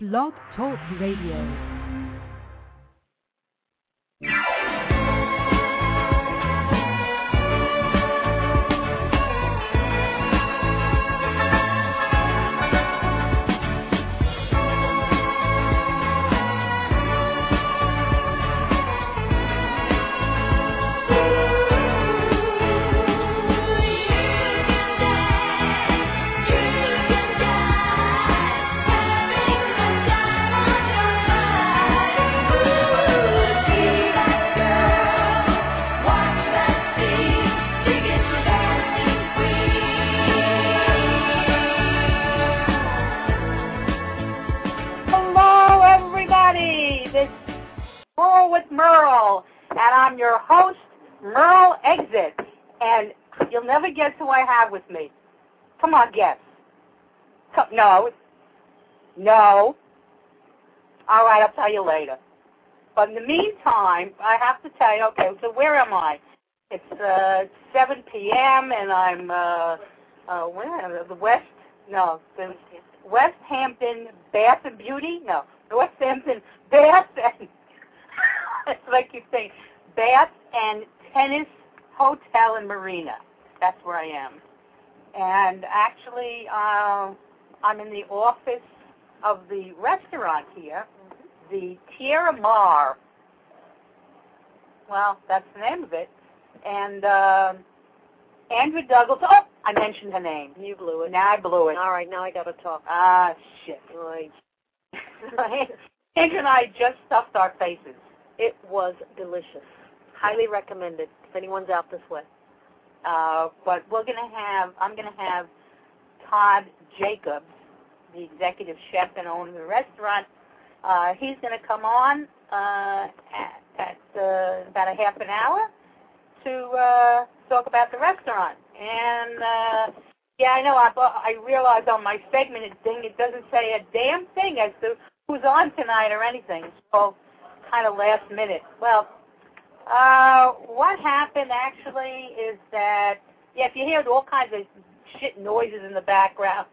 Blog Talk Radio. With Merle, and I'm your host, Merle Exit, and you'll never guess who I have with me. Come on, guess. No. All right, I'll tell you later. But in the meantime, I have to tell you, okay, so where am I? It's 7 p.m., and I'm, where am I? The West Hampton Bath and Beauty? No, the West Hampton Bath and it's like you say, Bath and Tennis Hotel and Marina. That's where I am. And actually, I'm in the office of the restaurant here, the Tierra Mar. Well, that's the name of it. And Andrew Douglas. Oh, I mentioned her name. You blew it. Now I blew it. All right, now I got to talk. Ah, shit. Right. Andrew and I just stuffed our faces. It was delicious. Highly recommended if anyone's out this way. But I'm gonna have Todd Jacobs, the executive chef and owner of the restaurant. He's gonna come on at about a half an hour to talk about the restaurant. And yeah, I know. I realized on my segment it doesn't say a damn thing as to who's on tonight or anything. So kind of last minute. Well, what happened actually is that, yeah, if you hear all kinds of shit noises in the background,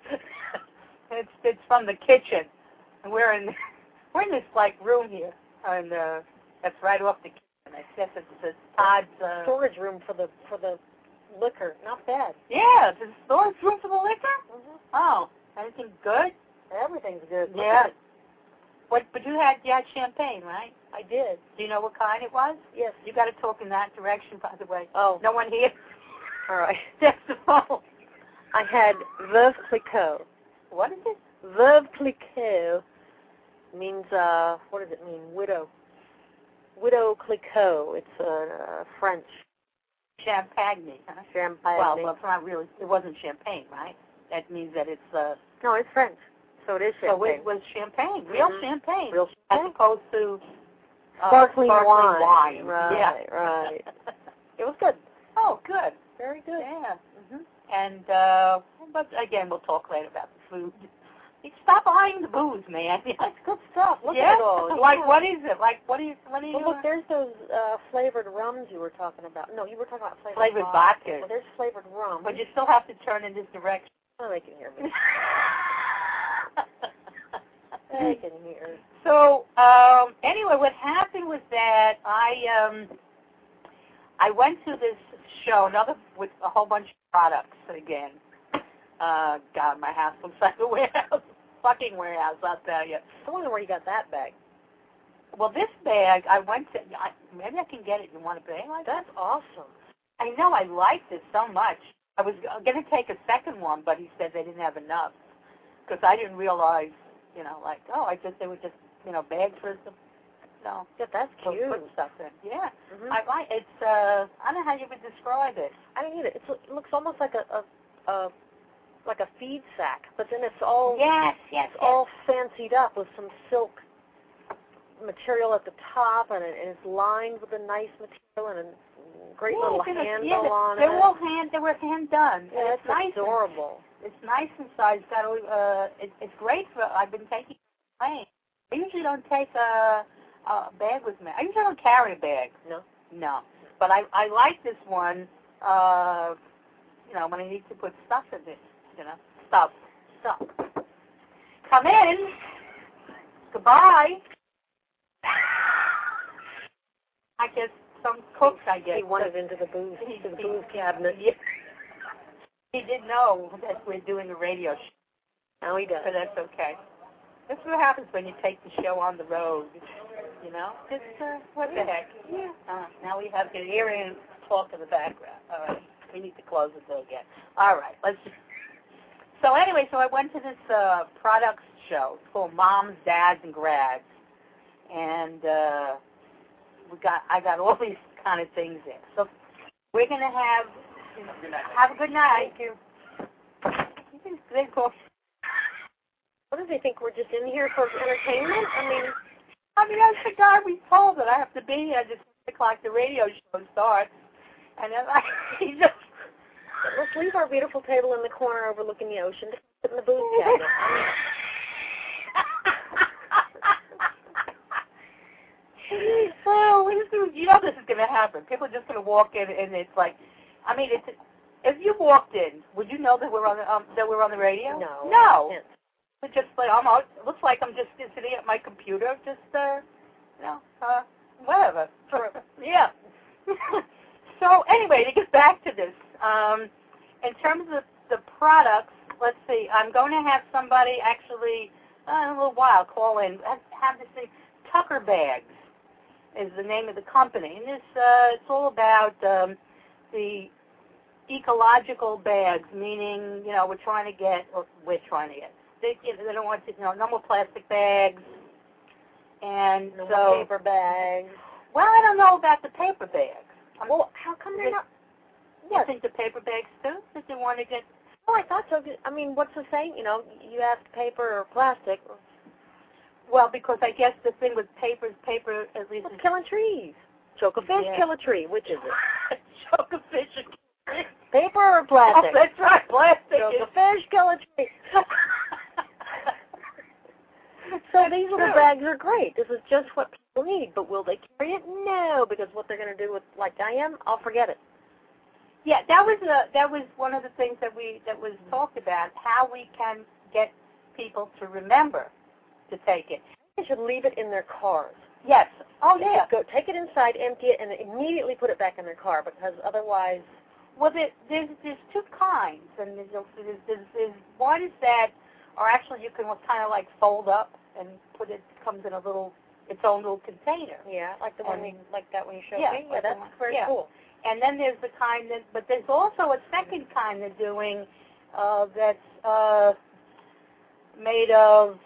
it's from the kitchen, and we're in this like room here, and that's right off the kitchen. I guess it's Todd's storage room for the liquor. Not bad. Yeah, it's a storage room for the liquor. Mm-hmm. Oh, anything good? Everything's good. Yeah. But you had champagne, right? I did. Do you know what kind it was? Yes. You got to talk in that direction, by the way. Oh. No one here. All right. That's the phone. I had Veuve Clicquot. What is it? Veuve Clicquot means, what does it mean? Widow. Widow Clicquot. It's French. Champagne, huh? Champagne. Well, it's not really. It wasn't champagne, right? That means that it's No, it's French. So it is champagne. So it was champagne, real champagne. Real champagne. As opposed to sparkling wine. Right, yeah. Right. It was good. Oh, good. Very good. Yeah. Mm-hmm. And, but again, we'll talk later about the food. Stop buying the booze, man. That's good stuff. Look yeah? at it all. Like, what is it? Like, what do you well, look, there's those flavored rums you were talking about. No, you were talking about flavored vodka. Well, there's flavored rum. But you still have to turn in this direction. Oh, they can hear me. They can hear. So, anyway, what happened was that I went to this show, with a whole bunch of products again. God, my house looks like a warehouse. Fucking warehouse, I'll tell you. I wonder where you got that bag. Well, this bag, I went to, maybe I can get it. You want a bag like that? That's awesome. I know, I liked it so much. I was going to take a second one, but he said they didn't have enough. Because I didn't realize, they were just, bags for some, Yeah, that's cute. Put stuff in. Yeah. Mm-hmm. I like it's, I don't know how you would describe it. I don't either. It looks almost like a feed sack, but then it's all all fancied up with some silk material at the top, and it's lined with a nice material and a great little handle on it. They were hand done. Yeah, it's nice. Adorable. It's nice inside. It's great for. I've been taking plane. I usually don't take a bag with me. I usually don't carry a bag. No. But I like this one. When I need to put stuff in it. Stuff. Come in. Goodbye. I guess some cooks, He wanted into the booze, to the booze cabinet. Yeah. He didn't know that we're doing a radio show. Now he does. But that's okay. That's what happens when you take the show on the road. You know? Just, what the heck? Yeah. Now we have to hear and talk in the background. All right. We need to close the door again. All right. Let's just... So anyway, so I went to this products show. It's called Moms, Dads, and Grads. And I got all these kind of things there. So we're going to have a good night. Thank you. They go, what does he think? We're just in here for entertainment? I mean, that's the guy we told that I have to be here at 6 o'clock. The radio show starts. And then he just... Let's leave our beautiful table in the corner overlooking the ocean to sit in the booze cabinet. Well, you know this is going to happen. People are just going to walk in, and it's like, I mean, if you walked in, would you know that we're on the radio? No. No. It's just like it looks like I'm just sitting at my computer, just whatever. Yeah. So anyway, to get back to this, in terms of the products, let's see. I'm going to have somebody actually in a little while call in. Have this thing. Tucker Bags is the name of the company, and this it's all about the ecological bags, meaning we're trying to get. They don't want to, no more plastic bags, and no more paper bags. Well, I don't know about the paper bags. Well, how come they're not? You think the paper bags too? That they want to get? Oh, I thought so. I mean, what's the saying? You ask paper or plastic. Well, because I guess the thing with paper at least is killing trees. Choke a fish, kill a tree. Which is it? Choke a fish. Paper or plastic? Oh, that's right, plastic. Choke a fish, kill a tree. So these little bags are great. This is just what people need. But will they carry it? No, because what they're going to do with, like I am, I'll forget it. Yeah, that was one of the things that was talked about. How we can get people to remember to take it. They should leave it in their cars. Yes. Oh yeah. Go take it inside, empty it, and immediately put it back in their car, because otherwise. Well, there's two kinds, and there's one is that, or actually you can kind of like fold up and put it. Comes in its own little container. Yeah, like the one like that when you showed me. Yeah, that's very cool. And then there's the kind but there's also a second kind they're doing that's made of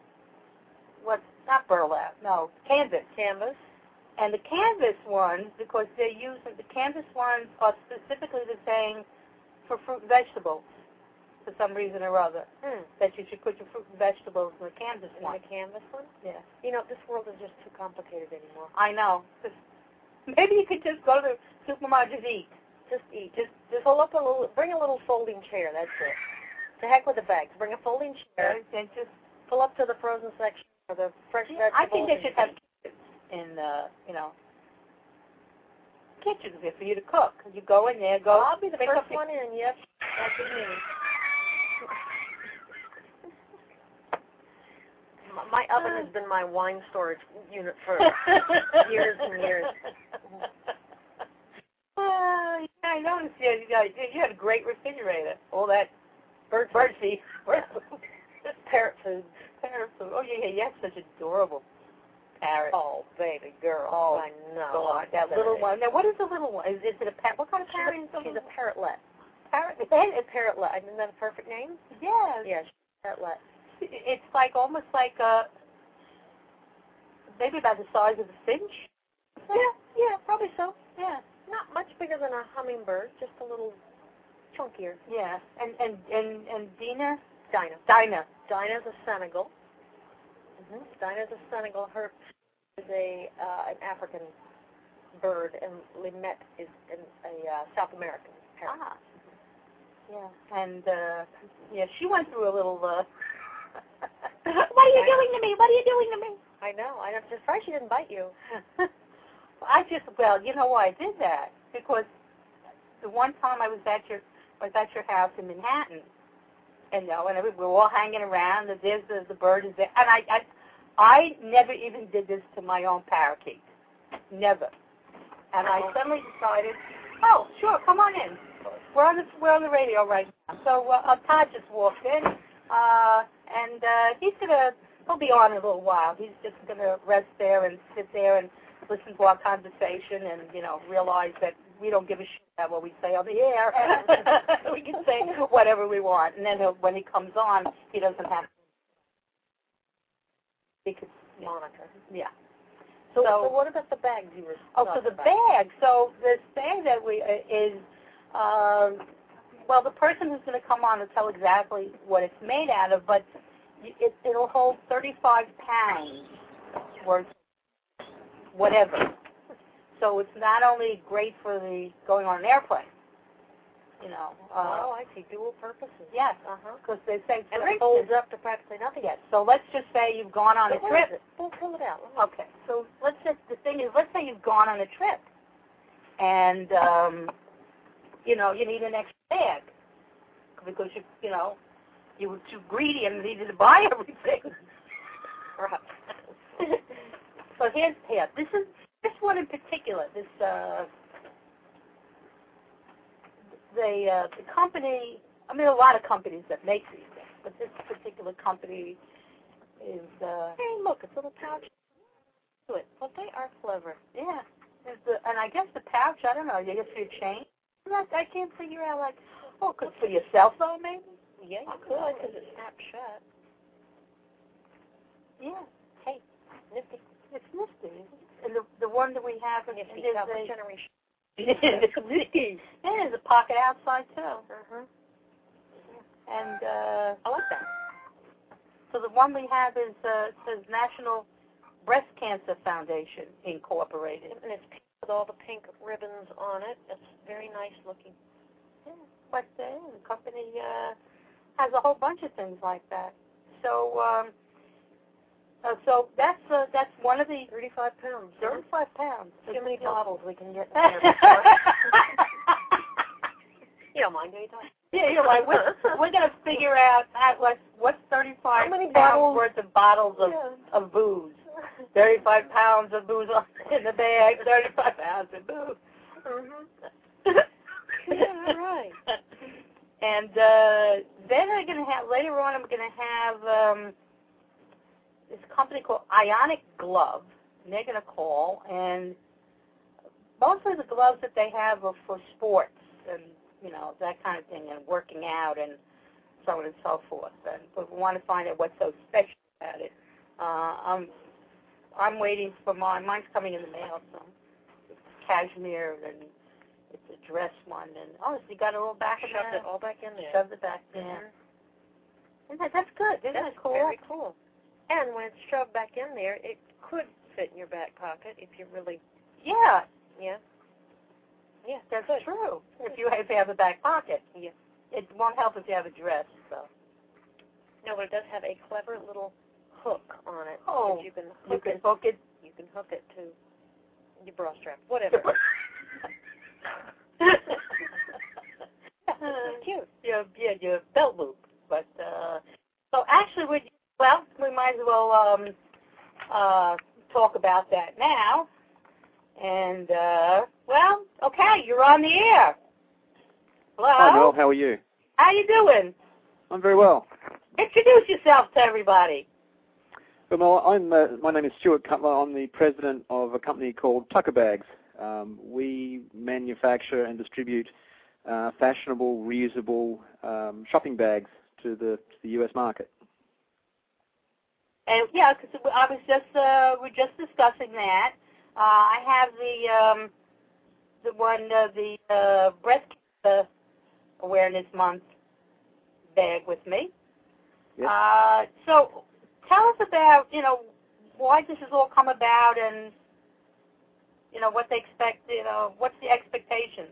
not burlap, no, canvas. Canvas. And the canvas ones, because the canvas ones are specifically the same for fruit and vegetables, for some reason or other. That you should put your fruit and vegetables in the canvas one. In the canvas one? Yeah. This world is just too complicated anymore. I know. Maybe you could just go to the supermarket and eat. Just eat. Just pull up bring a little folding chair, that's it. To heck with the bags. Bring a folding chair and just pull up to the frozen section or the fresh vegetables. I think they should have in kitchens there for you to cook. You go in there, I'll be the first one in, yep. That's what you mean. My oven has been my wine storage unit for years and years. I noticed you had a great refrigerator. All that bird feed. Parrot food. Parrot food. Oh, yeah, you have such adorable parrot. Oh, baby girl. Oh, I know. God, that little one. Now, what is the little one? Is it a parrot? What kind of parrot is it? She's a parrotlet. Parrotlet? It's parrotlet. Isn't that a perfect name? Yes. Yeah, she's a parrotlet. It's almost like maybe about the size of a finch. Yeah, probably so. Yeah. Not much bigger than a hummingbird, just a little chunkier. Yeah. And Dinah? Dinah. Dinah's a Senegal. Dinah's a Senegal. Her is an African bird, and Limette is a South American parrot. Ah. Yeah. And she went through a little. What are you doing to me? What are you doing to me? I know. I'm surprised she didn't bite you. You know why I did that? Because the one time I was at your house in Manhattan, and we were all hanging around. And there's the bird is there, and I never even did this to my own parakeet. Never. And I suddenly decided, oh, sure, come on in. We're on the radio right now. So Todd just walked in, and he'll be on in a little while. He's just gonna rest there and sit there and listen to our conversation, and realize that we don't give a shit about what we say on the air. We can say whatever we want, and then when he comes on, he doesn't have to. Because monitor. Yeah. So what about the bags you were so the bag. So this bag that we is, the person who's going to come on will tell exactly what it's made out of, but it'll hold 35 pounds worth of whatever. So it's not only great for going on an airplane, I see, dual purposes. Yes, because they say, and it holds up to practically nothing. Yes. So let's just say you've gone on a trip. Pull it out. Okay. So let's say you've gone on a trip, and you need an extra bag because you were too greedy and needed to buy everything. Right. So this one in particular. The company, a lot of companies that make these things, but this particular company is... hey, look, it's a little pouch to it. Well, they are clever. Yeah. And I guess the pouch, I don't know, you guess for your chain? I can't figure out, because for your cell phone, maybe? Yeah, you could, because it snaps shut. Yeah. Hey, nifty. It's nifty. And the one that we have... Nifty, generation. There's a pocket outside too. And I like that. So the one we have is says National Breast Cancer Foundation Incorporated, and it's pink with all the pink ribbons on it. It's very nice looking. Yeah, but the company has a whole bunch of things like that. So so that's one of the 35 pounds. 35 pounds. See how many bottles we can get in there. You don't mind, do you? Yeah, you're right. We're going to figure out what's 35 pounds worth of bottles of booze. 35 pounds of booze in the bag. 35 pounds of booze. Yeah, right. And then I'm going to have later on. I'm going to have. This company called Ionic Glove, and they're going to call, and mostly the gloves that they have are for sports and, that kind of thing, and working out and so on and so forth. But we want to find out what's so special about it. I'm waiting for mine. Mine's coming in the mail, so it's cashmere, and it's a dress one, and so you got it all back in there. Shoved it all back in there. Shoved it back there. And that's good. Isn't that cool? Very cool. And when it's shoved back in there, it could fit in your back pocket if you really... Yeah. Yeah. Yeah, that's true. If you have a back pocket. Yeah. It won't help if you have a dress, so. No, but it does have a clever little hook on it. Oh. You can hook it. You can hook it to your bra strap, whatever. Cute. Your belt loop. But, so actually, we might as well talk about that now. And, okay, you're on the air. Hello? Hi, Mel. How are you? How you doing? I'm very well. Introduce yourself to everybody. Well, Mel, my name is Stuart Cutler. I'm the president of a company called Tucker Bags. We manufacture and distribute fashionable, reusable shopping bags to the U.S. market. And because we're just discussing that. I have the Breast Cancer Awareness Month bag with me. Yes. So tell us about why this has all come about, and what they expect. What's the expectations?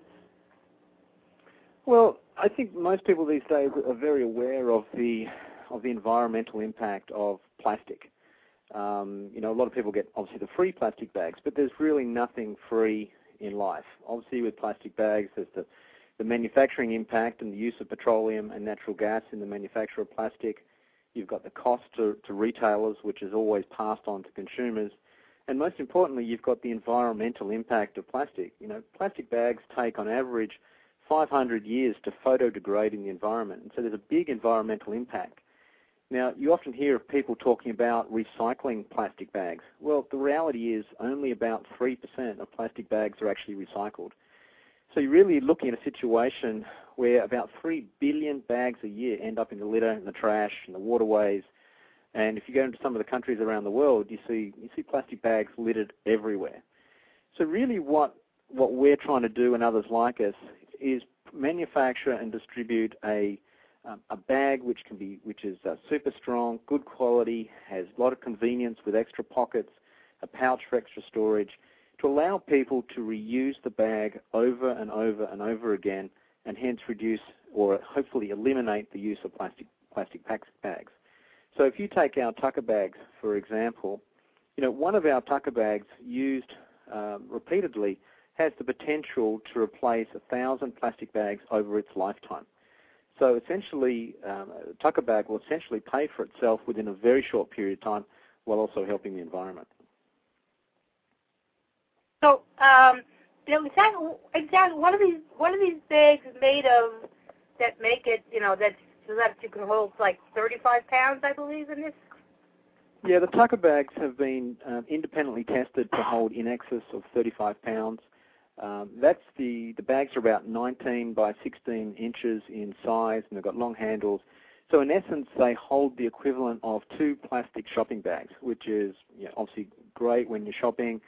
Well, I think most people these days are very aware of the environmental impact of plastic. A lot of people get, obviously, the free plastic bags, but there's really nothing free in life. Obviously, with plastic bags, there's the manufacturing impact and the use of petroleum and natural gas in the manufacture of plastic. You've got the cost to retailers, which is always passed on to consumers. And most importantly, you've got the environmental impact of plastic. Plastic bags take on average 500 years to photodegrade in the environment. And so there's a big environmental impact. Now, you often hear of people talking about recycling plastic bags. Well, the reality is only about 3% of plastic bags are actually recycled. So you're really looking at a situation where about 3 billion bags a year end up in the litter, in the trash, in the waterways. And if you go into some of the countries around the world, you see plastic bags littered everywhere. So really what we're trying to do, and others like us, is manufacture and distribute a bag which is super strong, good quality, has a lot of convenience with extra pockets, a pouch for extra storage, to allow people to reuse the bag over and over and over again, and hence reduce or hopefully eliminate the use of plastic bags. So if you take our tucker bags, for example, one of our tucker bags used repeatedly has the potential to replace 1,000 plastic bags over its lifetime. So essentially, a tucker bag will essentially pay for itself within a very short period of time while also helping the environment. So, exactly, what are these bags made of that make it, so that you can hold like 35 pounds, I believe, in this? Yeah, the tucker bags have been independently tested to hold in excess of 35 pounds. The bags are about 19 by 16 inches in size, and they've got long handles. So in essence, they hold the equivalent of 2 plastic shopping bags, which is obviously great when you're shopping,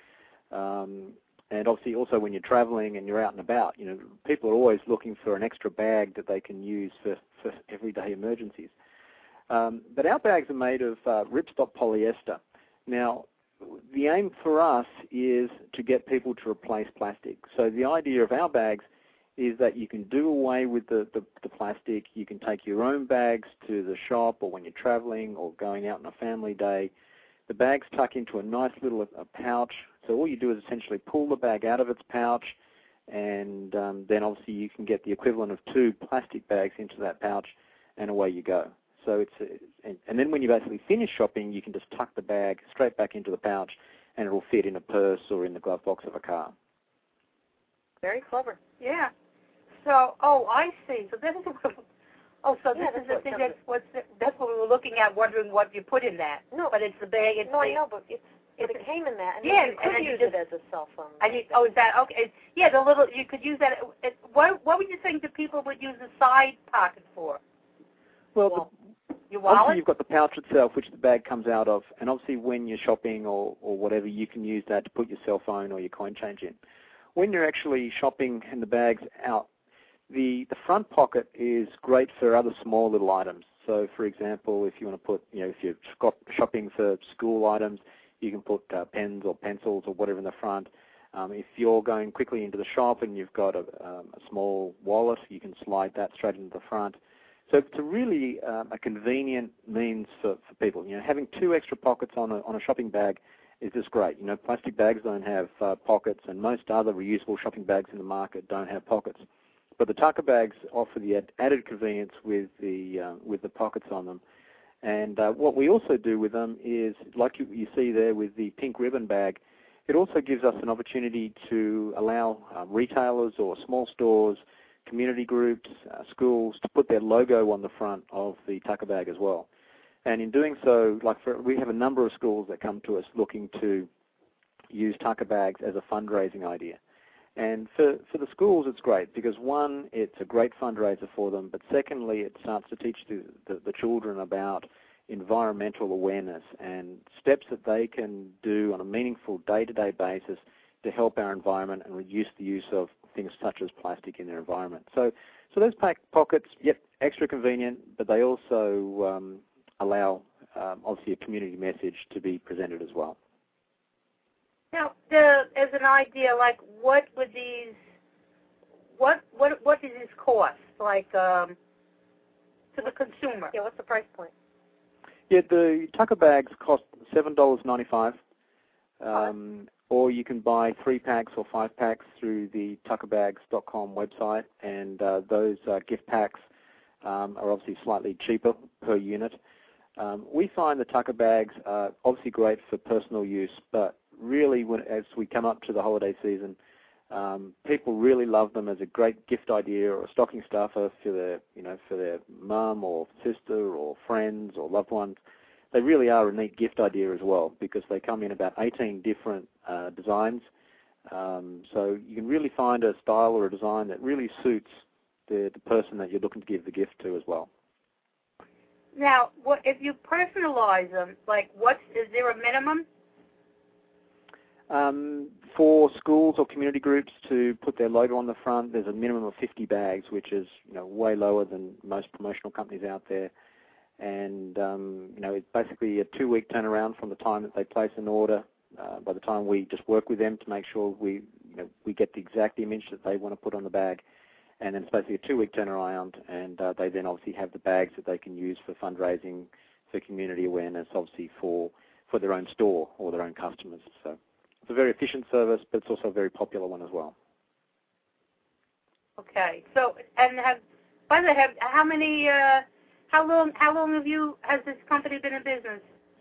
and obviously also when you're traveling and you're out and about. People are always looking for an extra bag that they can use for everyday emergencies. But our bags are made of ripstop polyester. Now, the aim for us is to get people to replace plastic. So the idea of our bags is that you can do away with the plastic. You can take your own bags to the shop or when you're traveling or going out on a family day. The bags tuck into a nice little pouch. So all you do is essentially pull the bag out of its pouch, and then obviously you can get the equivalent of 2 plastic bags into that pouch, and away you go. So and then when you basically finish shopping, you can just tuck the bag straight back into the pouch, and it will fit in a purse or in the glove box of a car. Very clever. Yeah. So, I see. So this is this is the thing that's what we were looking at, wondering what you put in that. No, but it's the bag. I know, but it came in that, and you could use it as a cell phone. Is that okay? Yeah, you could use that. What would you think that people would use the side pocket for? Well, your wallet? Obviously you've got the pouch itself, which the bag comes out of, and obviously when you're shopping or whatever, you can use that to put your cell phone or your coin change in. When you're actually shopping and the bag's out, the front pocket is great for other small little items. So, for example, if you want to put, if you're shopping for school items, you can put pens or pencils or whatever in the front. If you're going quickly into the shop and you've got a small wallet, you can slide that straight into the front. So it's really a convenient means for people. Having 2 extra pockets on a shopping bag is just great. Plastic bags don't have pockets, and most other reusable shopping bags in the market don't have pockets. But the tucker bags offer the added convenience with the pockets on them. And what we also do with them is, like you see there with the pink ribbon bag, it also gives us an opportunity to allow retailers or small stores, community groups, schools to put their logo on the front of the tucker bag as well. And in doing so, we have a number of schools that come to us looking to use tucker bags as a fundraising idea. And for the schools, it's great because, one, it's a great fundraiser for them, but secondly, it starts to teach the children about environmental awareness and steps that they can do on a meaningful day-to-day basis to help our environment and reduce the use of things such as plastic in their environment. So those pockets, extra convenient, but they also allow, obviously, a community message to be presented as well. Now, as an idea, what do these cost, to the consumer? Yeah, what's the price point? Yeah, the tucker bags cost $7.95, or you can buy 3 packs or 5 packs through the tuckerbags.com website, and those gift packs are obviously slightly cheaper per unit. We find the tucker bags are obviously great for personal use, but really as we come up to the holiday season, people really love them as a great gift idea or a stocking stuffer for their mum or sister or friends or loved ones. They really are a neat gift idea as well because they come in about 18 different designs. So you can really find a style or a design that really suits the person that you're looking to give the gift to as well. Now, what if you personalize them? Like, is there a minimum? For schools or community groups to put their logo on the front, there's a minimum of 50 bags, which is way lower than most promotional companies out there. And it's basically a 2-week turnaround from the time that they place an order. By the time we just work with them to make sure we get the exact image that they want to put on the bag, and then it's basically a 2-week turnaround, and they then obviously have the bags that they can use for fundraising, for community awareness, obviously for their own store or their own customers. So it's a very efficient service, but it's also a very popular one as well. Okay. So, and how long has this company been in business?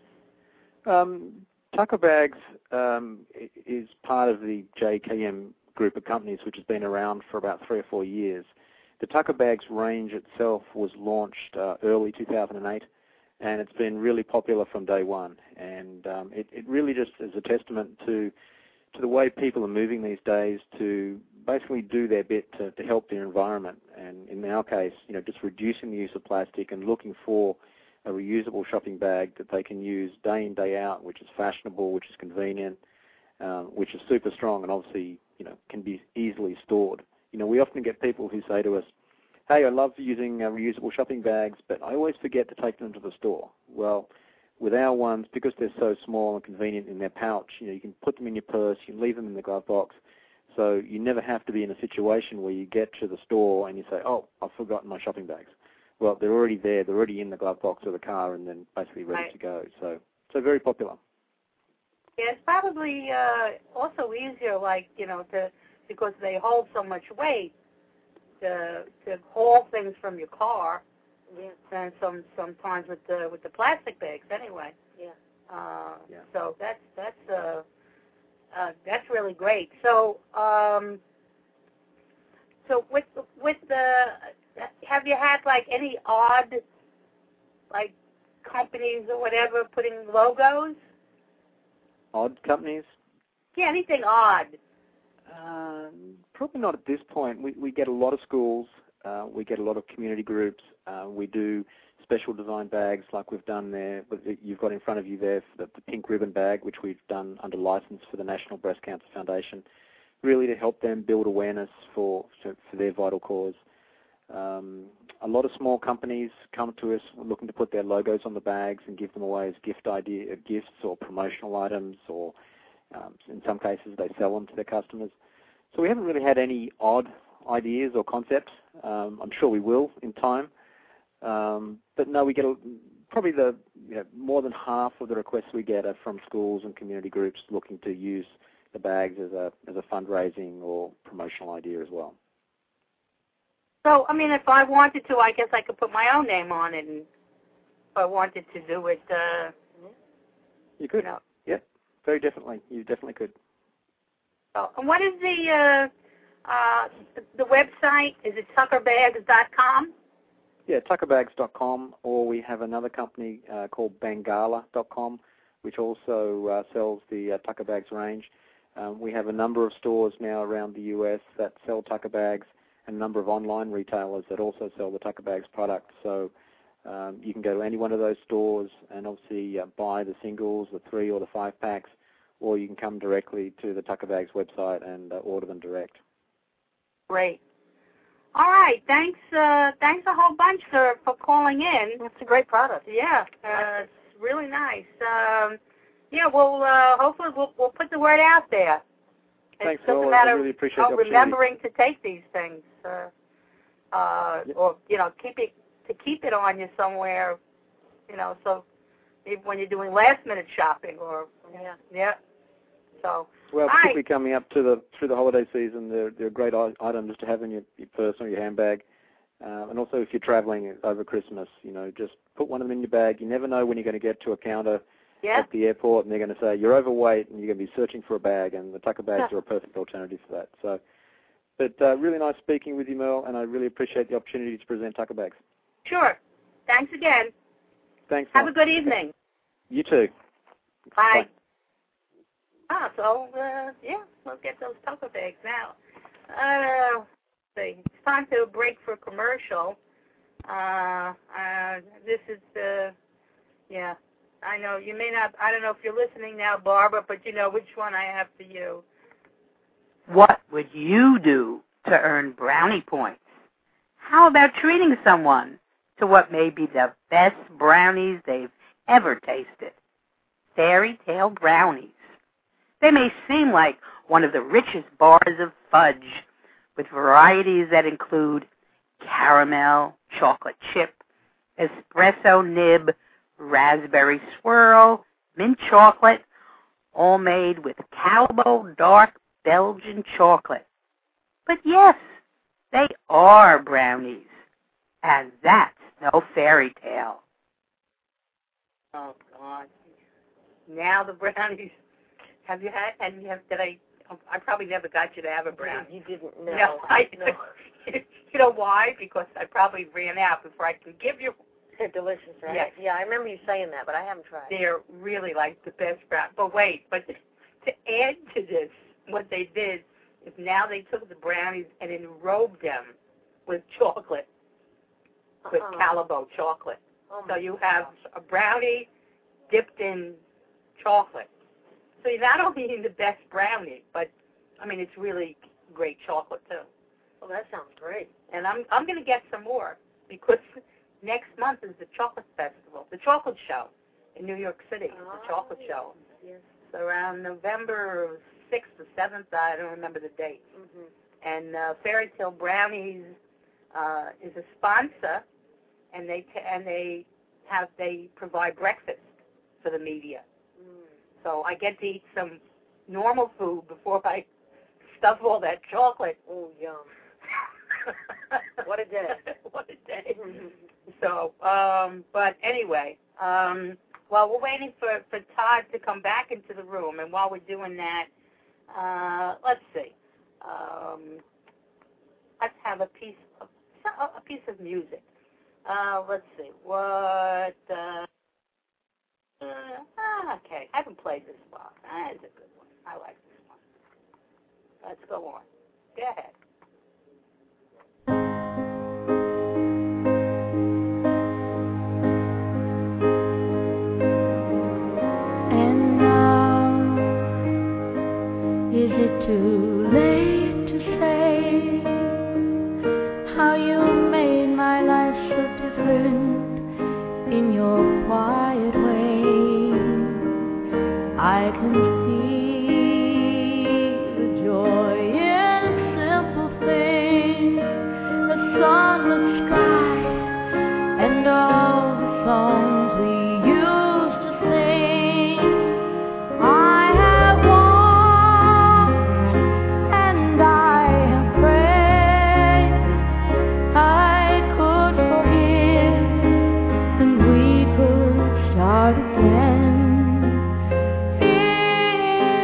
Tucker Bags is part of the JKM group of companies, which has been around for about 3 or 4 years. The Tucker Bags range itself was launched early 2008, and it's been really popular from day one. And it really just is a testament to the way people are moving these days to basically do their bit to help their environment. And in our case, just reducing the use of plastic and looking for a reusable shopping bag that they can use day in, day out, which is fashionable, which is convenient, which is super strong, and obviously, can be easily stored. We often get people who say to us, "Hey, I love using reusable shopping bags, but I always forget to take them to the store." Well, with our ones, because they're so small and convenient in their pouch, you can put them in your purse, you can leave them in the glove box, so you never have to be in a situation where you get to the store and you say, "Oh, I've forgotten my shopping bags." Well, they're already there, they're already in the glove box of the car and then basically ready to go. So very popular. Yeah, it's probably also easier, because they hold so much weight to haul things from your car than sometimes with the plastic bags anyway. Yeah. So that's really great. So with the have you had any odd companies or whatever putting logos? Odd companies? Yeah, anything odd. Probably not at this point. We get a lot of schools. We get a lot of community groups. We do special design bags like we've done there. You've got in front of you there the pink ribbon bag, which we've done under license for the National Breast Cancer Foundation, really to help them build awareness for their vital cause. A lot of small companies come to us looking to put their logos on the bags and give them away as gifts or promotional items, or in some cases they sell them to their customers. So we haven't really had any odd ideas or concepts. I'm sure we will in time. But no, we get probably more than half of the requests we get are from schools and community groups looking to use the bags as a fundraising or promotional idea as well. So, if I wanted to, I guess I could put my own name on it, and if I wanted to do it, you could. Yep, very definitely. You definitely could. Oh, and what is the website? Is it tuckerbags.com? Yeah, tuckerbags.com, or we have another company called Bangala.com, which also sells the Tucker Bags range. We have a number of stores now around the U.S. that sell Tucker Bags, and a number of online retailers that also sell the Tucker Bags product. So you can go to any one of those stores and obviously buy the singles, the 3 or the 5 packs, or you can come directly to the Tucker Bags website and order them direct. Great. All right. Thanks a whole bunch for calling in. It's a great product. Yeah, it's really nice. Hopefully we'll put the word out there. Thanks, Phil. I really appreciate the opportunity. Remembering to take these things, or keep it on you somewhere, so even when you're doing last-minute shopping, or So. Well, particularly coming up through the holiday season, they're great items to have in your purse or your handbag. And also if you're traveling over Christmas, just put one of them in your bag. You never know when you're going to get to a counter at the airport and they're going to say, you're overweight and you're going to be searching for a bag, and the Tucker bags are a perfect alternative for that. So, but really nice speaking with you, Merle, and I really appreciate the opportunity to present Tucker bags. Sure. Thanks again. Thanks. Have a good evening. You too. Bye. So, we'll get those Tucker bags now. See. It's time to break for a commercial. This is I know you may not, I don't know if you're listening now, Barbara, but you know which one I have for you. What would you do to earn brownie points? How about treating someone to what may be the best brownies they've ever tasted? Fairy Tale brownies. They may seem like one of the richest bars of fudge, with varieties that include caramel, chocolate chip, espresso nib, raspberry swirl, mint chocolate, all made with Calbo dark Belgian chocolate. But yes, they are brownies, and that's no fairy tale. Oh, God. Now the brownies. Have you had, I probably never got you to have a brownie. You didn't know. No, I know. You know why? Because I probably ran out before I can give you. They're delicious, right? Yes. Yeah, I remember you saying that, but I haven't tried. They're really like the best brownies. But wait, to add to this, what they did is now they took the brownies and enrobed them with chocolate, with Calbo chocolate. So you have a brownie dipped in chocolate. So you're not only eating the best brownie, but, I mean, it's really great chocolate, too. Well, that sounds great. And I'm going to get some more, because next month is the Chocolate Festival, the Chocolate Show in New York City, the Chocolate Show. Yes. So around November 6th or 7th, I don't remember the date. Mm-hmm. And Fairy Tale Brownies is a sponsor, and they provide breakfast for the media. So I get to eat some normal food before I stuff all that chocolate. Oh, yum. What a day. What a day. So, but anyway, while we're waiting for Todd to come back into the room, and while we're doing that, let's see. Let's have a piece of music. Let's see. What... okay, I haven't played this one. That's a good one. I like this one. Let's go on. Go ahead. And now, is it too late to say how you made my life so different in your quiet way? I can see the joy in simple things, the sunlit sky, and all the songs we used to sing. I have walked and I have prayed I could forgive and we could start again.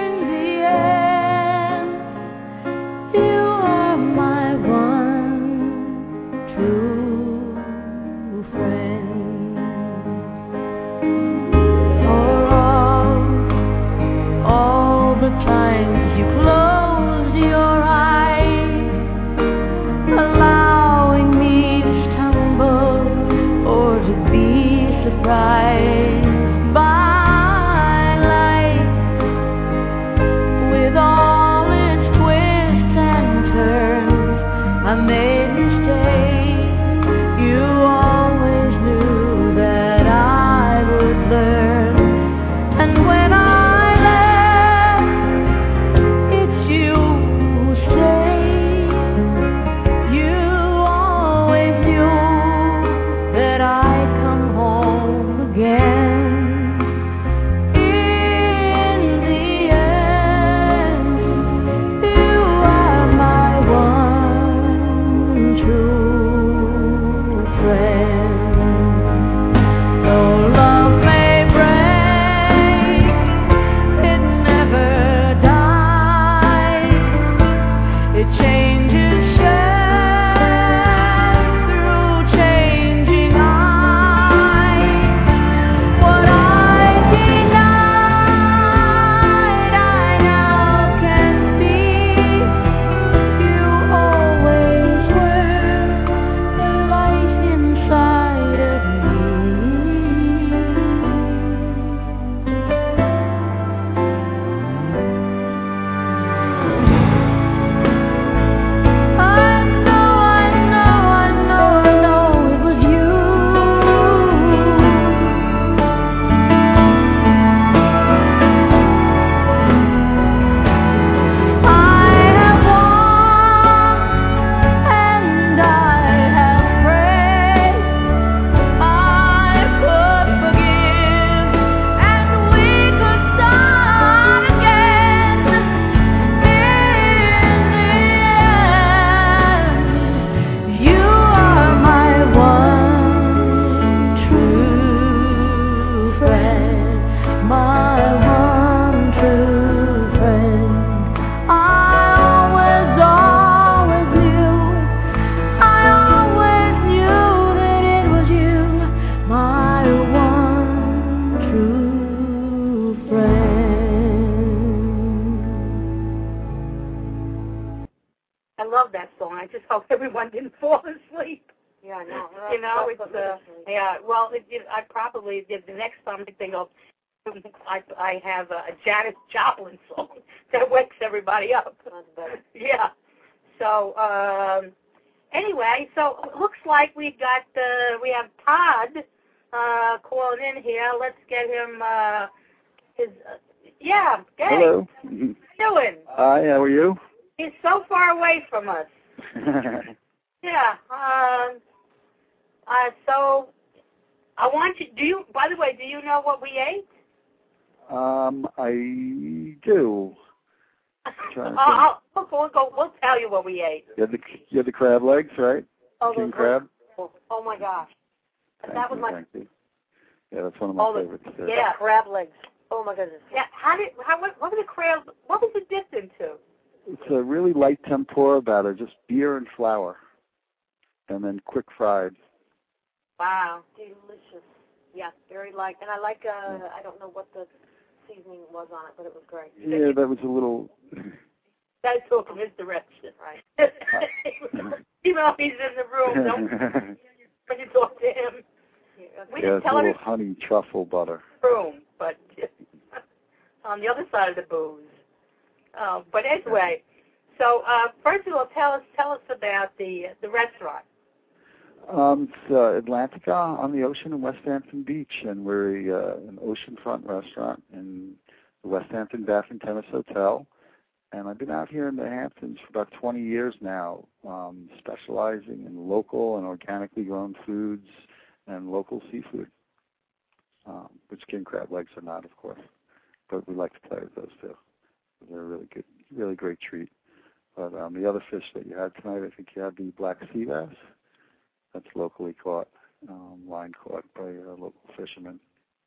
I just hope everyone didn't fall asleep. Yeah, no. You know, it's yeah. Well, I probably did the next time I think I have a Janis Joplin song that wakes everybody up. That's better. Yeah. So anyway, so it looks like we have Todd calling in here. Let's get him yeah. Hello. How you doing? Hi. How are you? He's so far away from us. Yeah. So I want you. By the way, do you know what we ate? I do. We'll tell you what we ate. You had the crab legs, right? Oh, King crab. Oh my gosh. Thank you. Yeah, that's one of my favorites. Yeah, crab legs. Oh my goodness. Yeah. What was the crab? What was it dipped into? It's a really light tempura batter, just beer and flour, and then quick fried. Wow. Delicious. Yeah, very light. And I like, I don't know what the seasoning was on it, but it was great. Yeah, that was a little... That's talking his direction, right? Even though he's in the room, don't when you talk to him. We yeah, didn't it's tell a him little honey truffle butter. Room, but on the other side of the booze. But anyway, so first of all, tell us about the restaurant. It's Atlantica on the ocean in West Hampton Beach, and we're an oceanfront restaurant in the West Hampton Bath and Tennis Hotel. And I've been out here in the Hamptons for about 20 years now, specializing in local and organically grown foods and local seafood, which king crab legs are not, of course, but we like to play with those too. They're a really good, really great treat. But the other fish that you had tonight, I think you had the black sea bass. That's locally caught, line caught by local fishermen.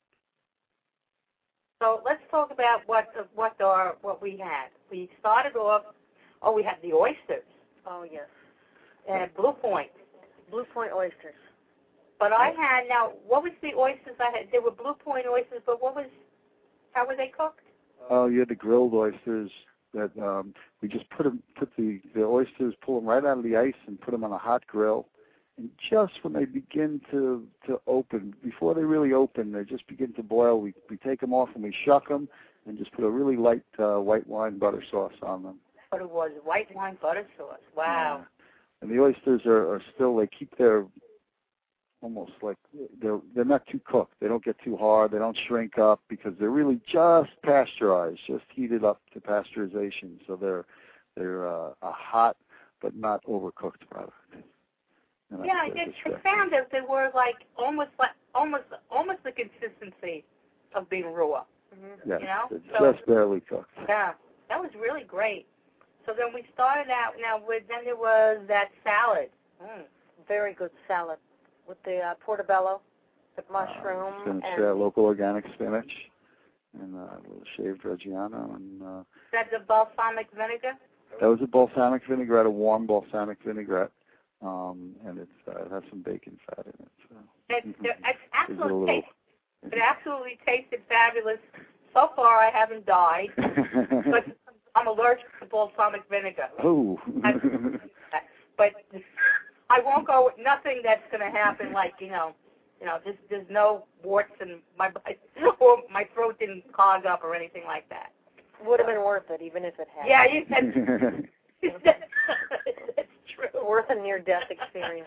So let's talk about what we had. We started off. Oh, we had the oysters. Oh yes. And Blue Point. Blue Point oysters. But I had what was the oysters I had? They were Blue Point oysters, but how were they cooked? Oh, you had the grilled oysters that we just put the oysters, pull them right out of the ice and put them on a hot grill. And just when they begin to open, before they really open, they just begin to boil, we take them off and we shuck them and just put a really light white wine butter sauce on them. But it was white wine butter sauce. Wow. Yeah. And the oysters are still, they keep their, almost like, they're not too cooked. They don't get too hard. They don't shrink up because they're really just pasteurized, just heated up to pasteurization. So they're a hot but not overcooked product. Yeah, I found that they were almost the consistency of being raw. Mm-hmm. Yeah, you know? It's just barely cooked. Yeah, that was really great. So then we started out. Then there was that salad. Very good salad with the portobello, the mushroom, and local organic spinach, and a little shaved Reggiano, and. Is that the balsamic vinegar? That was a balsamic vinaigrette, a warm balsamic vinaigrette. And it has some bacon fat in it. So. It absolutely tasted fabulous. So far, I haven't died, but I'm allergic to balsamic vinegar. Oh. But I won't go with nothing that's going to happen. There's no warts in my throat didn't clog up or anything like that. Would have been worth it, even if it had. Yeah, you said. It's true. Worth a near-death experience.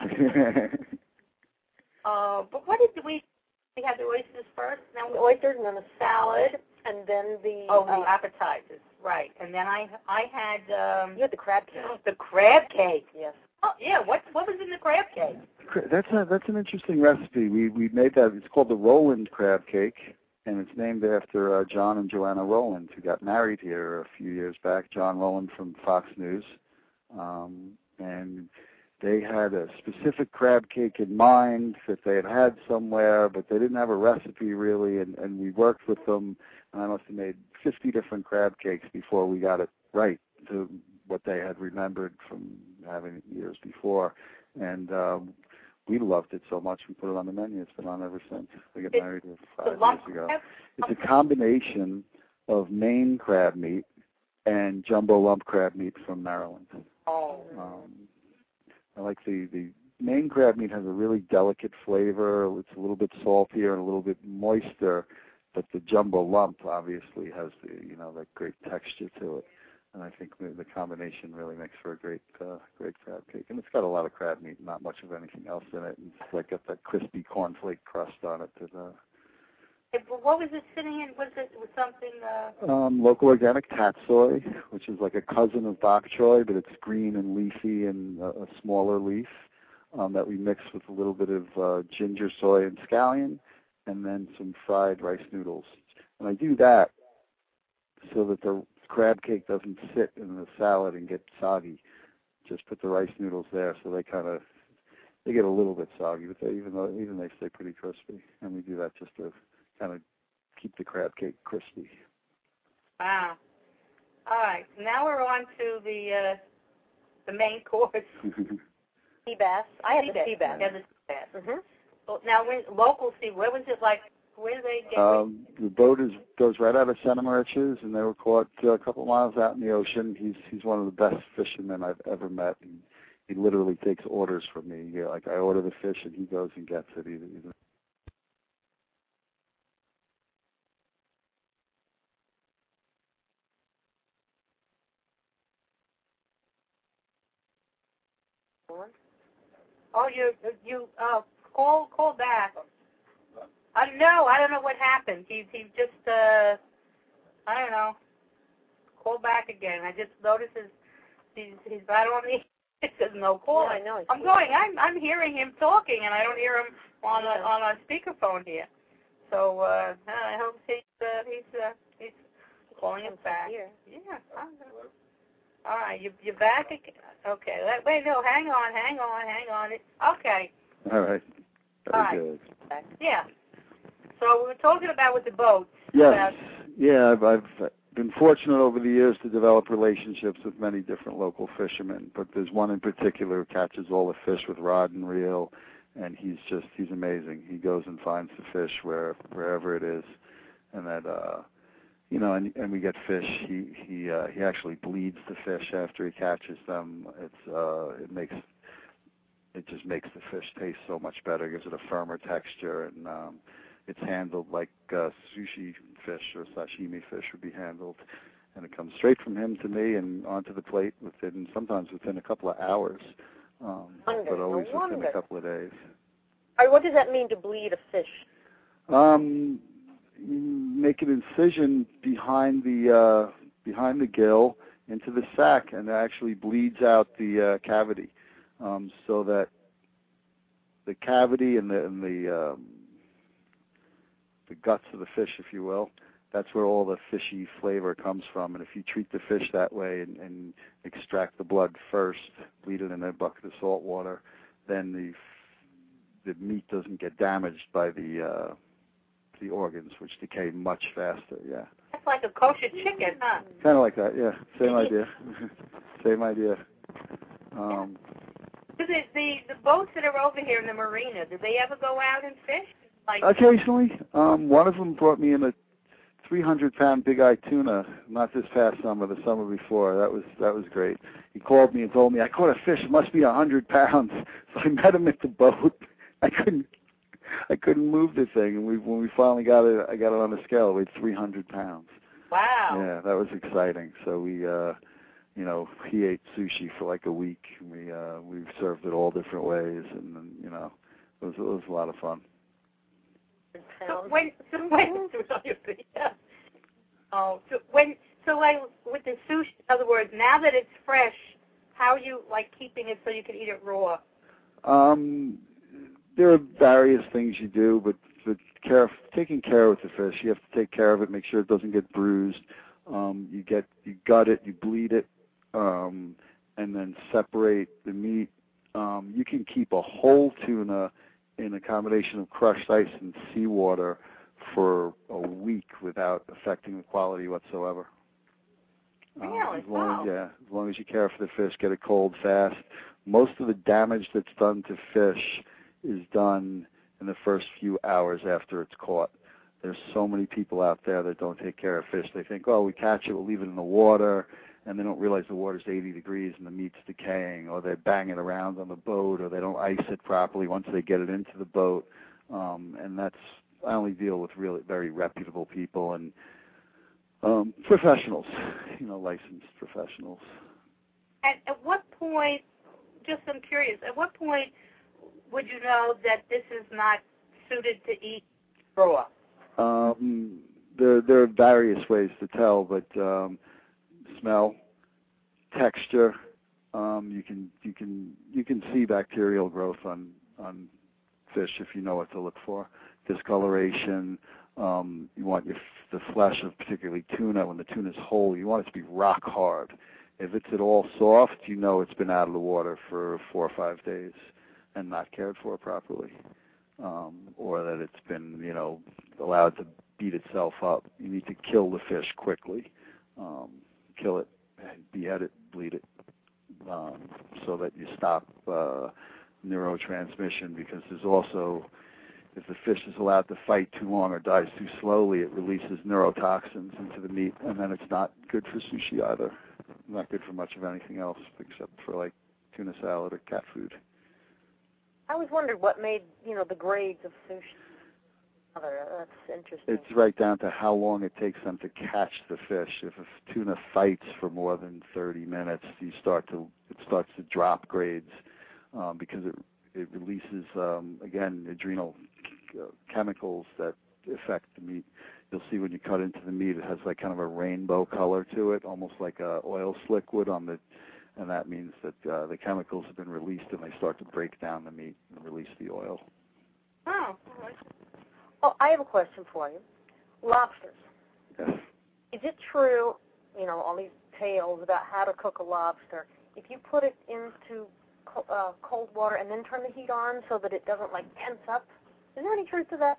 But what did we had the oysters first? Now the oysters, and then the salad, and then the appetizers, right? And then I had you had the crab cake. The crab cake. Yes. Oh yeah. What was in the crab cake? That's an interesting recipe. We made that. It's called the Rowland crab cake. And it's named after John and Joanna Rowland, who got married here a few years back. John Rowland from Fox News. And they had a specific crab cake in mind that they had somewhere, but they didn't have a recipe really. And we worked with them, and I must have made 50 different crab cakes before we got it right to what they had remembered from having it years before. And we loved it so much, we put it on the menu. It's been on ever since. We got married 5 years ago. It's a combination of Maine crab meat and jumbo lump crab meat from Maryland. Oh. I like the Maine crab meat has a really delicate flavor. It's a little bit saltier and a little bit moister, but the jumbo lump obviously has that great texture to it. And I think the combination really makes for a great crab cake. And it's got a lot of crab meat, not much of anything else in it. And it's like got that crispy cornflake crust on it. What was it sitting in? Was it something? Local organic tatsoi, which is like a cousin of bok choy, but it's green and leafy and a smaller leaf that we mix with a little bit of ginger, soy, and scallion, and then some fried rice noodles. And I do that so that the crab cake doesn't sit in the salad and get soggy. Just put the rice noodles there, so they get a little bit soggy, but even they stay pretty crispy. And we do that just to kind of keep the crab cake crispy. Wow. All right. Now we're on to the main course. Sea bass. I had the sea bass. Yeah, the sea bass. Mm-hmm. Well, now, local sea, where was it like? Where did they get the boat goes right out of Santa Mauritius, and they were caught a couple miles out in the ocean. He's one of the best fishermen I've ever met. And he literally takes orders from me. Like I order the fish, and he goes and gets it. Oh, you call back. I don't know what happened. He just I don't know. Call back again. I just noticed he's right on the. It says no call. Yeah, I know. I'm hearing him talking, and I don't hear him on a speakerphone here. So I hope he's calling him back. Here. Yeah. All right, you're back again. Okay. Wait, no, hang on. Okay. All right. Very good. Yeah. So we were talking about with the boats. Yes. Yeah, I've been fortunate over the years to develop relationships with many different local fishermen, but there's one in particular who catches all the fish with rod and reel, and he's amazing. He goes and finds the fish wherever it is, and that and we get fish. He actually bleeds the fish after he catches them. It just makes the fish taste so much better. It gives it a firmer texture, and it's handled like sushi fish or sashimi fish would be handled, and it comes straight from him to me and onto the plate sometimes within a couple of hours, but always within a couple of days. All right, what does that mean to bleed a fish? Make an incision behind the gill into the sac, and it actually bleeds out the cavity, so that the cavity and the guts of the fish, if you will, that's where all the fishy flavor comes from. And if you treat the fish that way and extract the blood first, bleed it in a bucket of salt water, then the meat doesn't get damaged by the organs, which decay much faster. Yeah. That's like a kosher chicken, huh? Kind of like that. Yeah. Same idea. Same idea. The boats that are over here in the marina, do they ever go out and fish? Occasionally. One of them brought me in a 300-pound big-eye tuna, not this past summer, the summer before. That was great. He called me and told me, I caught a fish, it must be 100 pounds. So I met him at the boat. I couldn't move the thing, and when we finally got it, I got it on the scale. It weighed 300 pounds. Wow. Yeah, that was exciting. So we, he ate sushi for like a week. And we served it all different ways, and it was a lot of fun. So like with the sushi, in other words, now that it's fresh, how are you keeping it so you can eat it raw? There are various things you do, but taking care of the fish, you have to take care of it, make sure it doesn't get bruised. You gut it, you bleed it, and then separate the meat. You can keep a whole tuna in a combination of crushed ice and seawater for a week without affecting the quality whatsoever. Really? As long as you care for the fish, get it cold fast. Most of the damage that's done to fish is done in the first few hours after it's caught. There's so many people out there that don't take care of fish. They think, we catch it, we'll leave it in the water, and they don't realize the water's 80 degrees and the meat's decaying, or they bang it around on the boat, or they don't ice it properly once they get it into the boat. And that's, I only deal with really very reputable people and professionals, licensed professionals. At what point, just I'm curious, at what point would you know that this is not suited to eat raw? There are various ways to tell, but smell, texture, you can see bacterial growth on fish if you know what to look for. Discoloration. You want the flesh of particularly tuna. When the tuna's whole, you want it to be rock hard. If it's at all soft, you know it's been out of the water for 4 or 5 days and not cared for properly, or that it's been allowed to beat itself up. You need to kill the fish quickly. Kill it, behead it, bleed it, so that you stop neurotransmission, because there's also, if the fish is allowed to fight too long or dies too slowly, it releases neurotoxins into the meat, and then it's not good for sushi either. Not good for much of anything else except for like tuna salad or cat food. I always wondered what made, the grades of sushi. That's interesting. It's right down to how long it takes them to catch the fish. If a tuna fights for more than 30 minutes, it starts to drop grades, because it releases again adrenal chemicals that affect the meat. You'll see when you cut into the meat, it has like kind of a rainbow color to it, almost like a oil slick would on the, and that means that the chemicals have been released and they start to break down the meat and release the oil. Oh. Oh, I have a question for you. Lobsters. Yes. Is it true, all these tales about how to cook a lobster, if you put it into cold water and then turn the heat on so that it doesn't tense up? Is there any truth to that?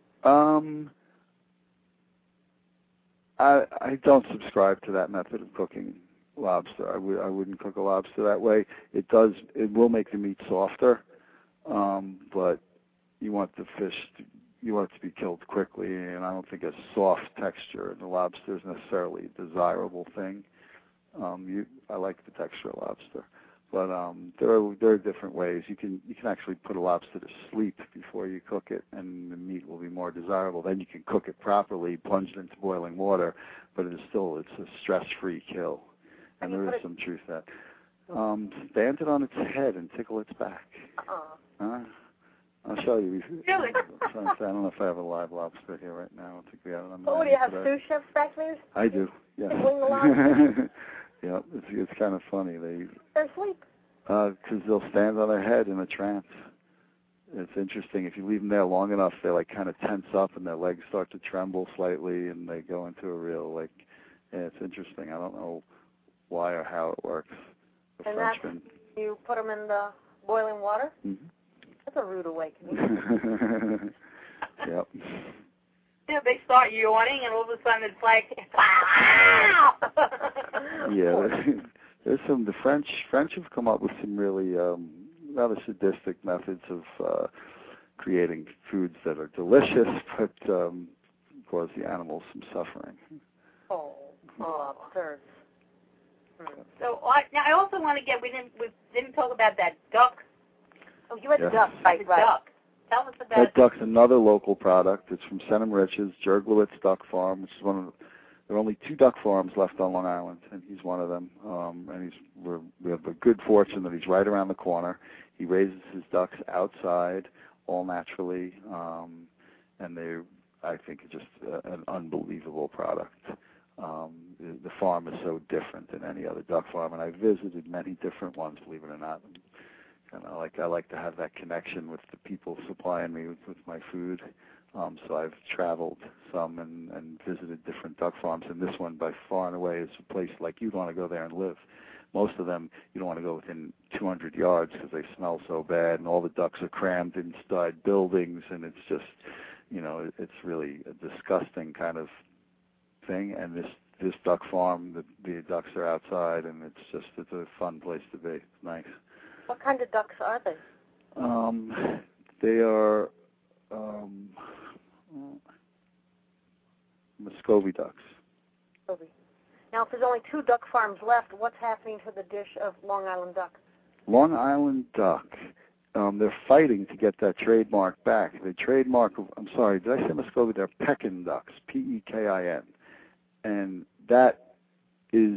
I don't subscribe to that method of cooking lobster. I wouldn't cook a lobster that way. It will make the meat softer, but you want the fish you want it to be killed quickly, and I don't think a soft texture in the lobster is necessarily a desirable thing. I like the texture of lobster, but there are different ways. You can actually put a lobster to sleep before you cook it, and the meat will be more desirable. Then you can cook it properly, plunge it into boiling water, but it's a stress-free kill, and there is some truth to that. Stand it on its head and tickle its back. I'll show you. Really? I don't know if I have a live lobster here right now. I don't think we have it on the do you have sous chefs back there? I do, yes. Tickling the lobster? Yeah, it's kind of funny. They're asleep. Because they'll stand on their head in a trance. It's interesting. If you leave them there long enough, they kind of tense up and their legs start to tremble slightly, and they go into a real it's interesting. I don't know why or how it works. And Frenchman. You put them in the boiling water? Mm-hmm. That's a rude awakening. Yep. Yeah, they start yawning, and all of a sudden it's like, yeah, there's the French have come up with some really rather sadistic methods of creating foods that are delicious, but cause the animals some suffering. Lobsters. So now I also want to we didn't talk about that duck. Oh, you had duck, right? Duck. Tell us about that duck's another local product. It's from Senham Riches, Jerglowitz Duck Farm, which is there are only 2 duck farms left on Long Island, and he's one of them. And we have a good fortune that he's right around the corner. He raises his ducks outside, all naturally, and I think, just an unbelievable product. The farm is so different than any other duck farm, and I visited many different ones, believe it or not. And I like to have that connection with the people supplying me with my food. So I've traveled some and visited different duck farms, and this one by far and away is a place like you'd want to go there and live. Most of them you don't want to go within 200 yards because they smell so bad, and all the ducks are crammed inside buildings, and it's just, it's really a disgusting kind of thing. And this duck farm, the ducks are outside, and it's a fun place to be. It's nice. What kind of ducks are they? They are Muscovy ducks. Muscovy. Now, if there's only 2 duck farms left, what's happening to the dish of Long Island duck? Long Island duck. They're fighting to get that trademark back. The trademark of, I'm sorry, did I say Muscovy? They're Pekin ducks, P-E-K-I-N. And that is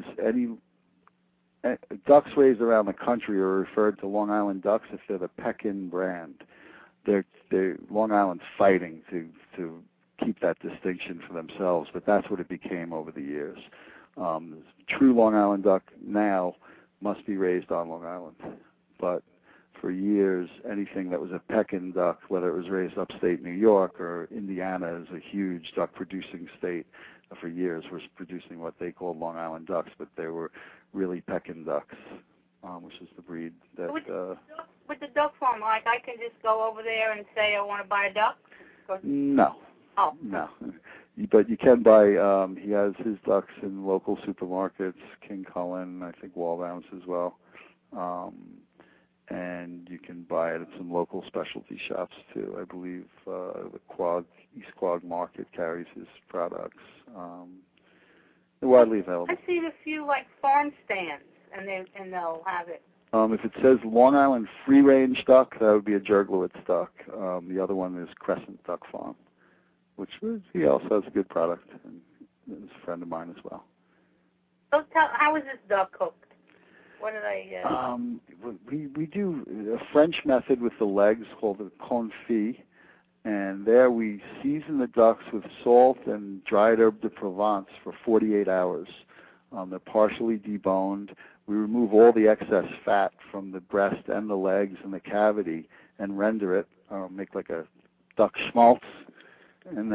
ducks raised around the country are referred to Long Island ducks if they're the Pekin brand. They're Long Island's fighting to keep that distinction for themselves, but that's what it became over the years. True Long Island duck now must be raised on Long Island, but for years, anything that was a Pekin duck, whether it was raised upstate New York or Indiana is a huge duck-producing state, for years was producing what they called Long Island ducks, but they were really Pekin ducks, which is the breed that... With the duck farm, like I can just go over there and say I want to buy a duck? No. Oh. No. But you can buy, he has his ducks in local supermarkets, King Cullen, I think Wallbounce as well. And you can buy it at some local specialty shops too. I believe the East Quogue Market carries his products. They're widely available. I've seen a few like farm stands, and they'll have it. If it says Long Island Free Range Duck, that would be a Jerglowitz duck. The other one is Crescent Duck Farm, which he also has a good product, and is a friend of mine as well. So how is this duck cooked? What did I... We do a French method with the legs called the confit, and there we season the ducks with salt and dried herb de Provence for 48 hours. They're partially deboned. We remove all the excess fat from the breast and the legs and the cavity and render it, make like a duck schmaltz, and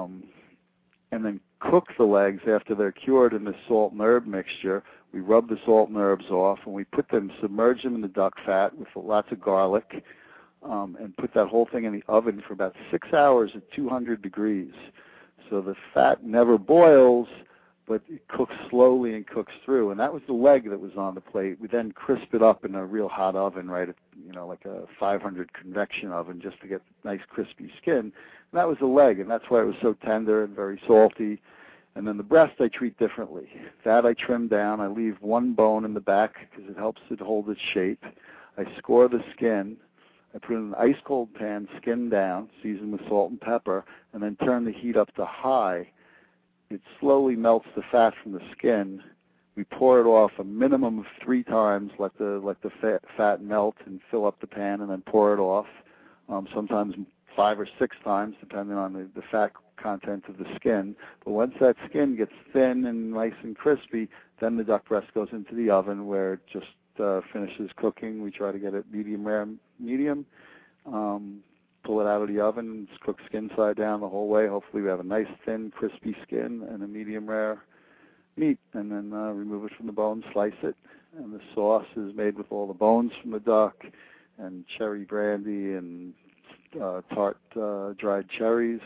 then cook the legs after they're cured in the salt and herb mixture. We rub the salt and herbs off, and we submerge them in the duck fat with lots of garlic, and put that whole thing in the oven for about 6 hours at 200 degrees. So the fat never boils, but it cooks slowly and cooks through. And that was the leg that was on the plate. We then crisp it up in a real hot oven, right at, like a 500 convection oven, just to get nice crispy skin. And that was the leg, and that's why it was so tender and very salty. And then the breast I treat differently. That I trim down. I leave one bone in the back because it helps it hold its shape. I score the skin. I put it in an ice-cold pan, skin down, seasoned with salt and pepper, and then turn the heat up to high. It slowly melts the fat from the skin. We pour it off a minimum of 3 times, let the fat melt and fill up the pan, and then pour it off. Sometimes 5 or 6 times, depending on the fat content of the skin. But once that skin gets thin and nice and crispy, then the duck breast goes into the oven where it just finishes cooking. We try to get it medium rare, medium. Pull it out of the oven and just cook skin side down the whole way. Hopefully we have a nice thin crispy skin and a medium rare meat, and then remove it from the bone, slice it, and the sauce is made with all the bones from the duck and cherry brandy and tart dried cherries,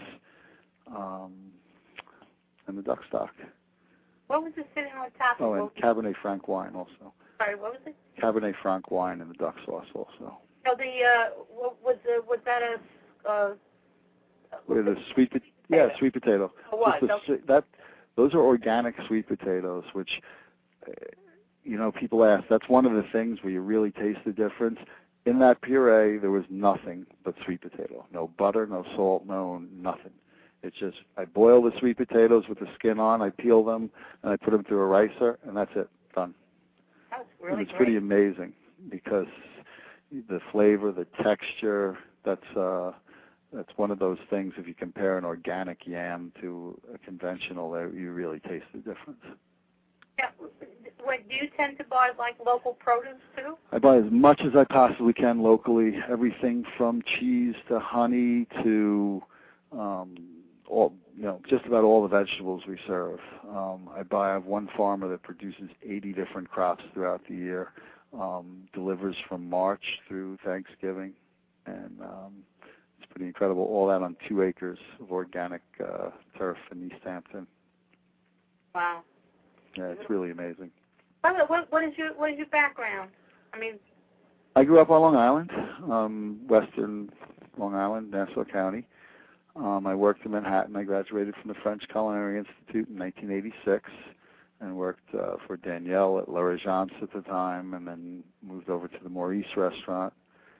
and the duck stock. What was it sitting on top of? Oh, and Cabernet Franc wine also. Sorry, what was it? Cabernet Franc wine in the duck sauce also. So was that a with a sweet potato. Oh, what? Those are organic sweet potatoes, which people ask. That's one of the things where you really taste the difference. In that puree, there was nothing but sweet potato. No butter, no salt, nothing. It's just I boil the sweet potatoes with the skin on, I peel them, and I put them through a ricer, and that's it, done. That's really It's pretty amazing because the flavor, the texture, that's one of those things. If you compare an organic yam to a conventional, you really taste the difference. Yeah. Do you tend to buy like local produce too? I buy as much as I possibly can locally. Everything from cheese to honey to just about all the vegetables we serve. I have one farmer that produces 80 different crops throughout the year. Delivers from March through Thanksgiving, and it's pretty incredible. All that on 2 acres of organic turf in East Hampton. Wow. Yeah, it's really amazing. What is your background? I grew up on Long Island, western Long Island, Nassau County. I worked in Manhattan. I graduated from the French Culinary Institute in 1986. and worked for Danielle at La Regence at the time, and then moved over to the Maurice restaurant.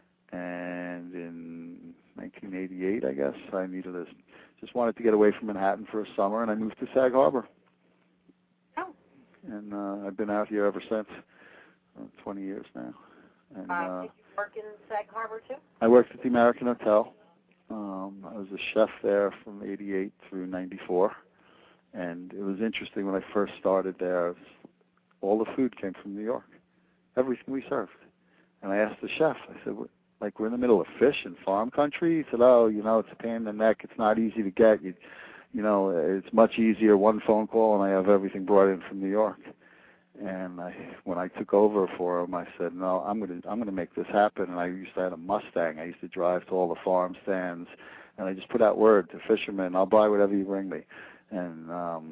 And in 1988, I guess, I just wanted to get away from Manhattan for a summer, and I moved to Sag Harbor. Oh. And I've been out here ever since, 20 years now. And, did you work in Sag Harbor too? I worked at the American Hotel. I was a chef there from 88 through 94. And it was interesting when I first started there, all the food came from New York, everything we served. And I asked the chef, I said, like, we're in the middle of fish and farm country? He said, oh, it's a pain in the neck. It's not easy to get. It's much easier, one phone call, and I have everything brought in from New York. And when I took over for him, I said, no, I'm gonna make this happen. And I used to have a Mustang. I used to drive to all the farm stands, and I just put out word to fishermen, I'll buy whatever you bring me. And,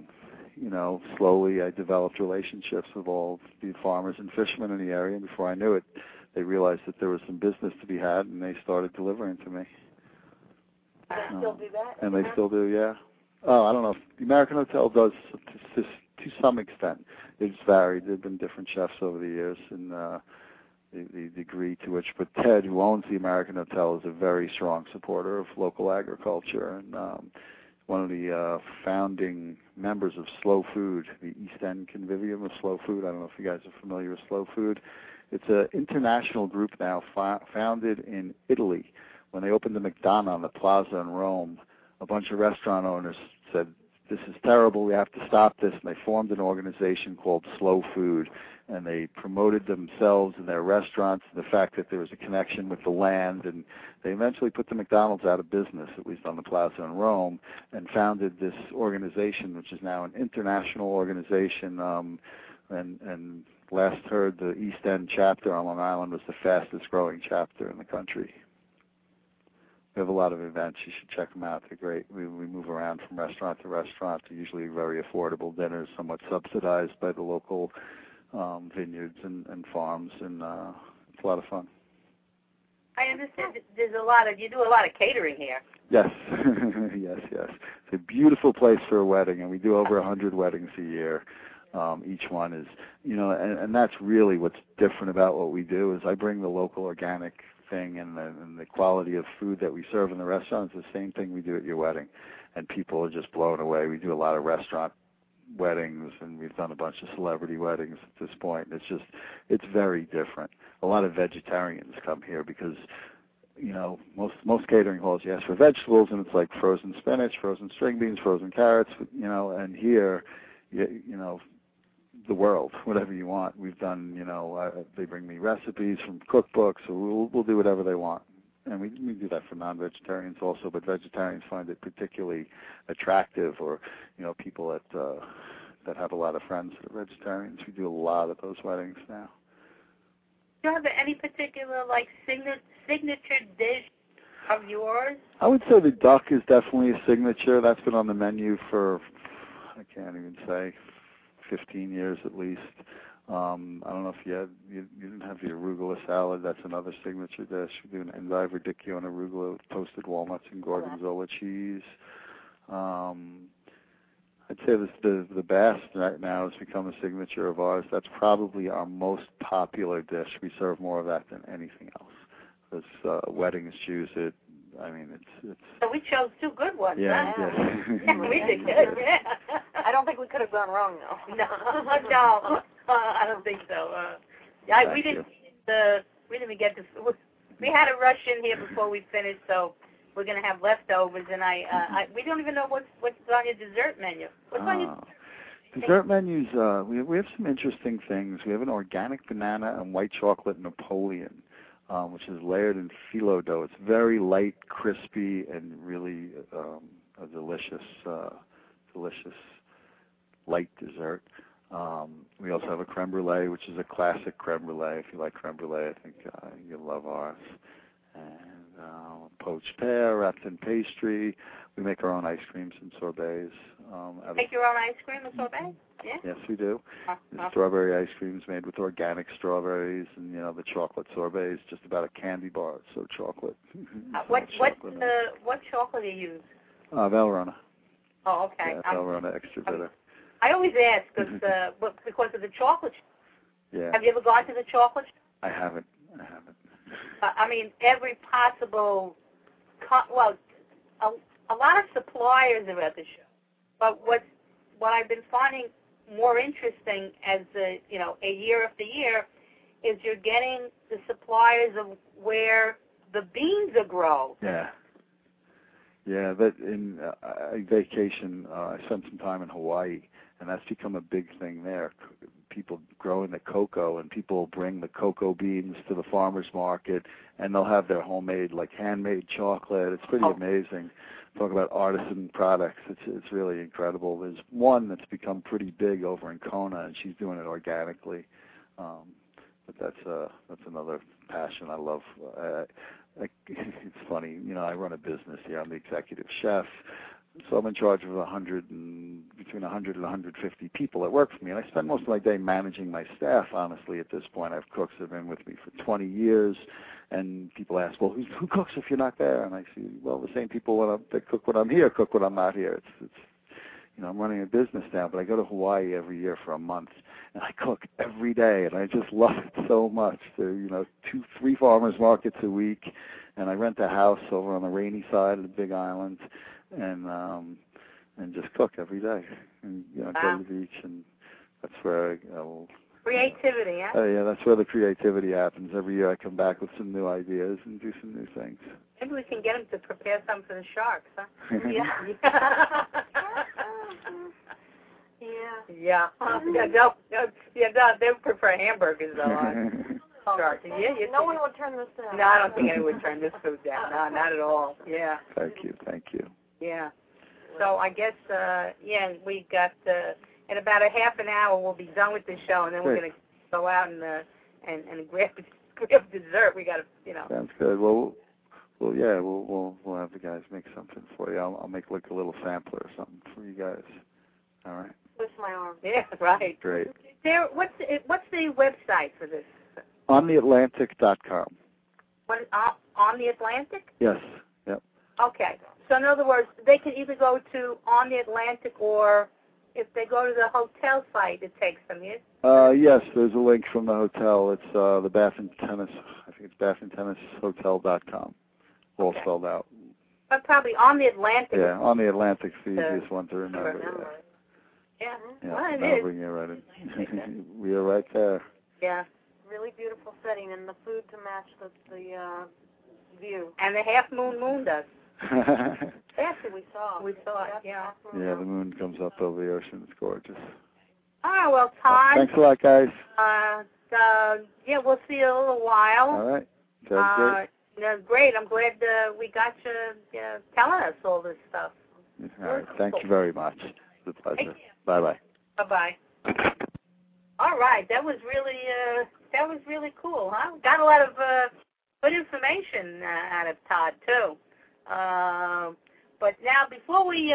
slowly I developed relationships with all the farmers and fishermen in the area. And before I knew it, they realized that there was some business to be had, and they started delivering to me. They still do that? And they still do, yeah. Oh, I don't know. The American Hotel does to some extent. It's varied. There have been different chefs over the years, and the degree to which. But Ted, who owns the American Hotel, is a very strong supporter of local agriculture, and one of the founding members of Slow Food, the East End Convivium of Slow Food. I don't know if you guys are familiar with Slow Food. It's an international group now founded in Italy. When they opened the McDonald's on the Plaza in Rome, a bunch of restaurant owners said, this is terrible, we have to stop this, and they formed an organization called Slow Food, and they promoted themselves and their restaurants, and the fact that there was a connection with the land, and they eventually put the McDonald's out of business, at least on the Plaza in Rome, and founded this organization, which is now an international organization, and last heard, the East End chapter on Long Island was the fastest growing chapter in the country. We have a lot of events. You should check them out. They're great. We move around from restaurant to restaurant. They're usually very affordable dinners, somewhat subsidized by the local vineyards and farms, and it's a lot of fun. I understand you do a lot of catering here. Yes, yes. It's a beautiful place for a wedding, and we do over 100 weddings a year. Each one is, and that's really what's different about what we do is I bring the local organic thing and the quality of food that we serve in the restaurant is the same thing we do at your wedding, and people are just blown away. We do a lot of restaurant weddings, and we've done a bunch of celebrity weddings at this point. It's very different. A lot of vegetarians come here because most catering halls you ask for vegetables, and it's like frozen spinach, frozen string beans, frozen carrots, and here the world, whatever you want. We've done, they bring me recipes from cookbooks, so we'll do whatever they want. And we do that for non-vegetarians also, but vegetarians find it particularly attractive, or, people that have a lot of friends that are vegetarians. We do a lot of those weddings now. Do you have any particular, signature dish of yours? I would say the duck is definitely a signature. That's been on the menu for, I can't even say, 15 years at least. I don't know if you didn't have the arugula salad. That's another signature dish. We do an endive radicchio and arugula with toasted walnuts and gorgonzola cheese. I'd say the best right now has become a signature of ours. That's probably our most popular dish. We serve more of that than anything else because weddings choose it. I mean, it's. So we chose two good ones. Yeah, huh? Yeah. We did good. Yeah. I don't think we could have gone wrong though. No, I don't think so. We didn't even get to. We had to rush in here before we finished, so we're gonna have leftovers, and we don't even know what's on your dessert menu. What's on your dessert menus? We have some interesting things. We have an organic banana and white chocolate Napoleon, which is layered in phyllo dough. It's very light, crispy, and really a delicious light dessert. We also have a creme brulee, which is a classic creme brulee. If you like creme brulee, I think you'll love ours. And poached pear wrapped in pastry. We make our own ice creams and sorbets. Make your own ice cream and sorbet? Yeah? Yes, we do. The strawberry ice cream is made with organic strawberries, and the chocolate sorbet is just about a candy bar. It's so chocolate. What chocolate do you use? Valrhona. Oh, okay. Yeah, Valrhona extra bitter. I always ask because of the chocolate. Yeah. Have you ever gone to the chocolate? I haven't. I mean, every possible, a lot of suppliers are at the show. But what I've been finding more interesting as a year after year is you're getting the suppliers of where the beans are grown. Yeah. Yeah, that in vacation, I spent some time in Hawaii, and that's become a big thing there. People growing the cocoa, and people bring the cocoa beans to the farmers market, and they'll have their homemade, like handmade chocolate. It's pretty amazing. Talk about artisan products. It's really incredible. There's one that's become pretty big over in Kona, and she's doing it organically. But that's another passion I love. It's funny, I run a business here. I'm the executive chef, so I'm in charge of between 100 and 150 people that work for me, and I spend most of my day managing my staff. Honestly, at this point, I have cooks that have been with me for 20 years, and people ask, well, who cooks if you're not there? And I say, well, the same people that cook when I'm here cook when I'm not here. It's I'm running a business now, but I go to Hawaii every year for a month, and I cook every day, and I just love it so much. There, 2-3 farmers markets a week, and I rent a house over on the rainy side of the Big Island, and just cook every day, and go to the beach, and that's where creativity, huh? Yeah, that's where the creativity happens. Every year I come back with some new ideas and do some new things. Maybe we can get them to prepare some for the sharks, huh? Yeah. They'll prefer hamburgers, though. Sharks. No one would turn this down. No, I don't think anyone would turn this food down. No, not at all. Yeah. Thank you. Yeah. So I guess, we got, in about a half an hour, we'll be done with this show, and then we're going to go out and grab dessert. We got to, Sounds good. Well, yeah, we'll have the guys make something for you. I'll make like a little sampler or something for you guys. All right. Twist my arm. Yeah, right. Great. What's the website for this? OnTheAtlantic.com. What, On the Atlantic? Yes. Yep. Okay. So in other words, they can either go to On the Atlantic, or if they go to the hotel site, it takes them, yes? Yes, there's a link from the hotel. It's the Baffin Tennis. I think it's BaffinTennisHotel.com. All spelled out. But probably On the Atlantic. Yeah, On the Atlantic's the easiest one to remember. Yeah. Yeah, well, it that'll is. bring you right in. We are right there. Yeah. Really beautiful setting, and the food to match the view. And the half moon does. Actually, we saw it, Yeah, the moon comes up over the ocean. It's gorgeous. Oh, well, Todd. Thanks a lot, guys. We'll see you in a little while. All right. Sounds great. Great. I'm glad we got you telling us all this stuff. All right. Thank you very much. It's a pleasure. Bye-bye. Bye-bye. All right. That was really cool, huh? Got a lot of good information out of Todd, too. But now, before we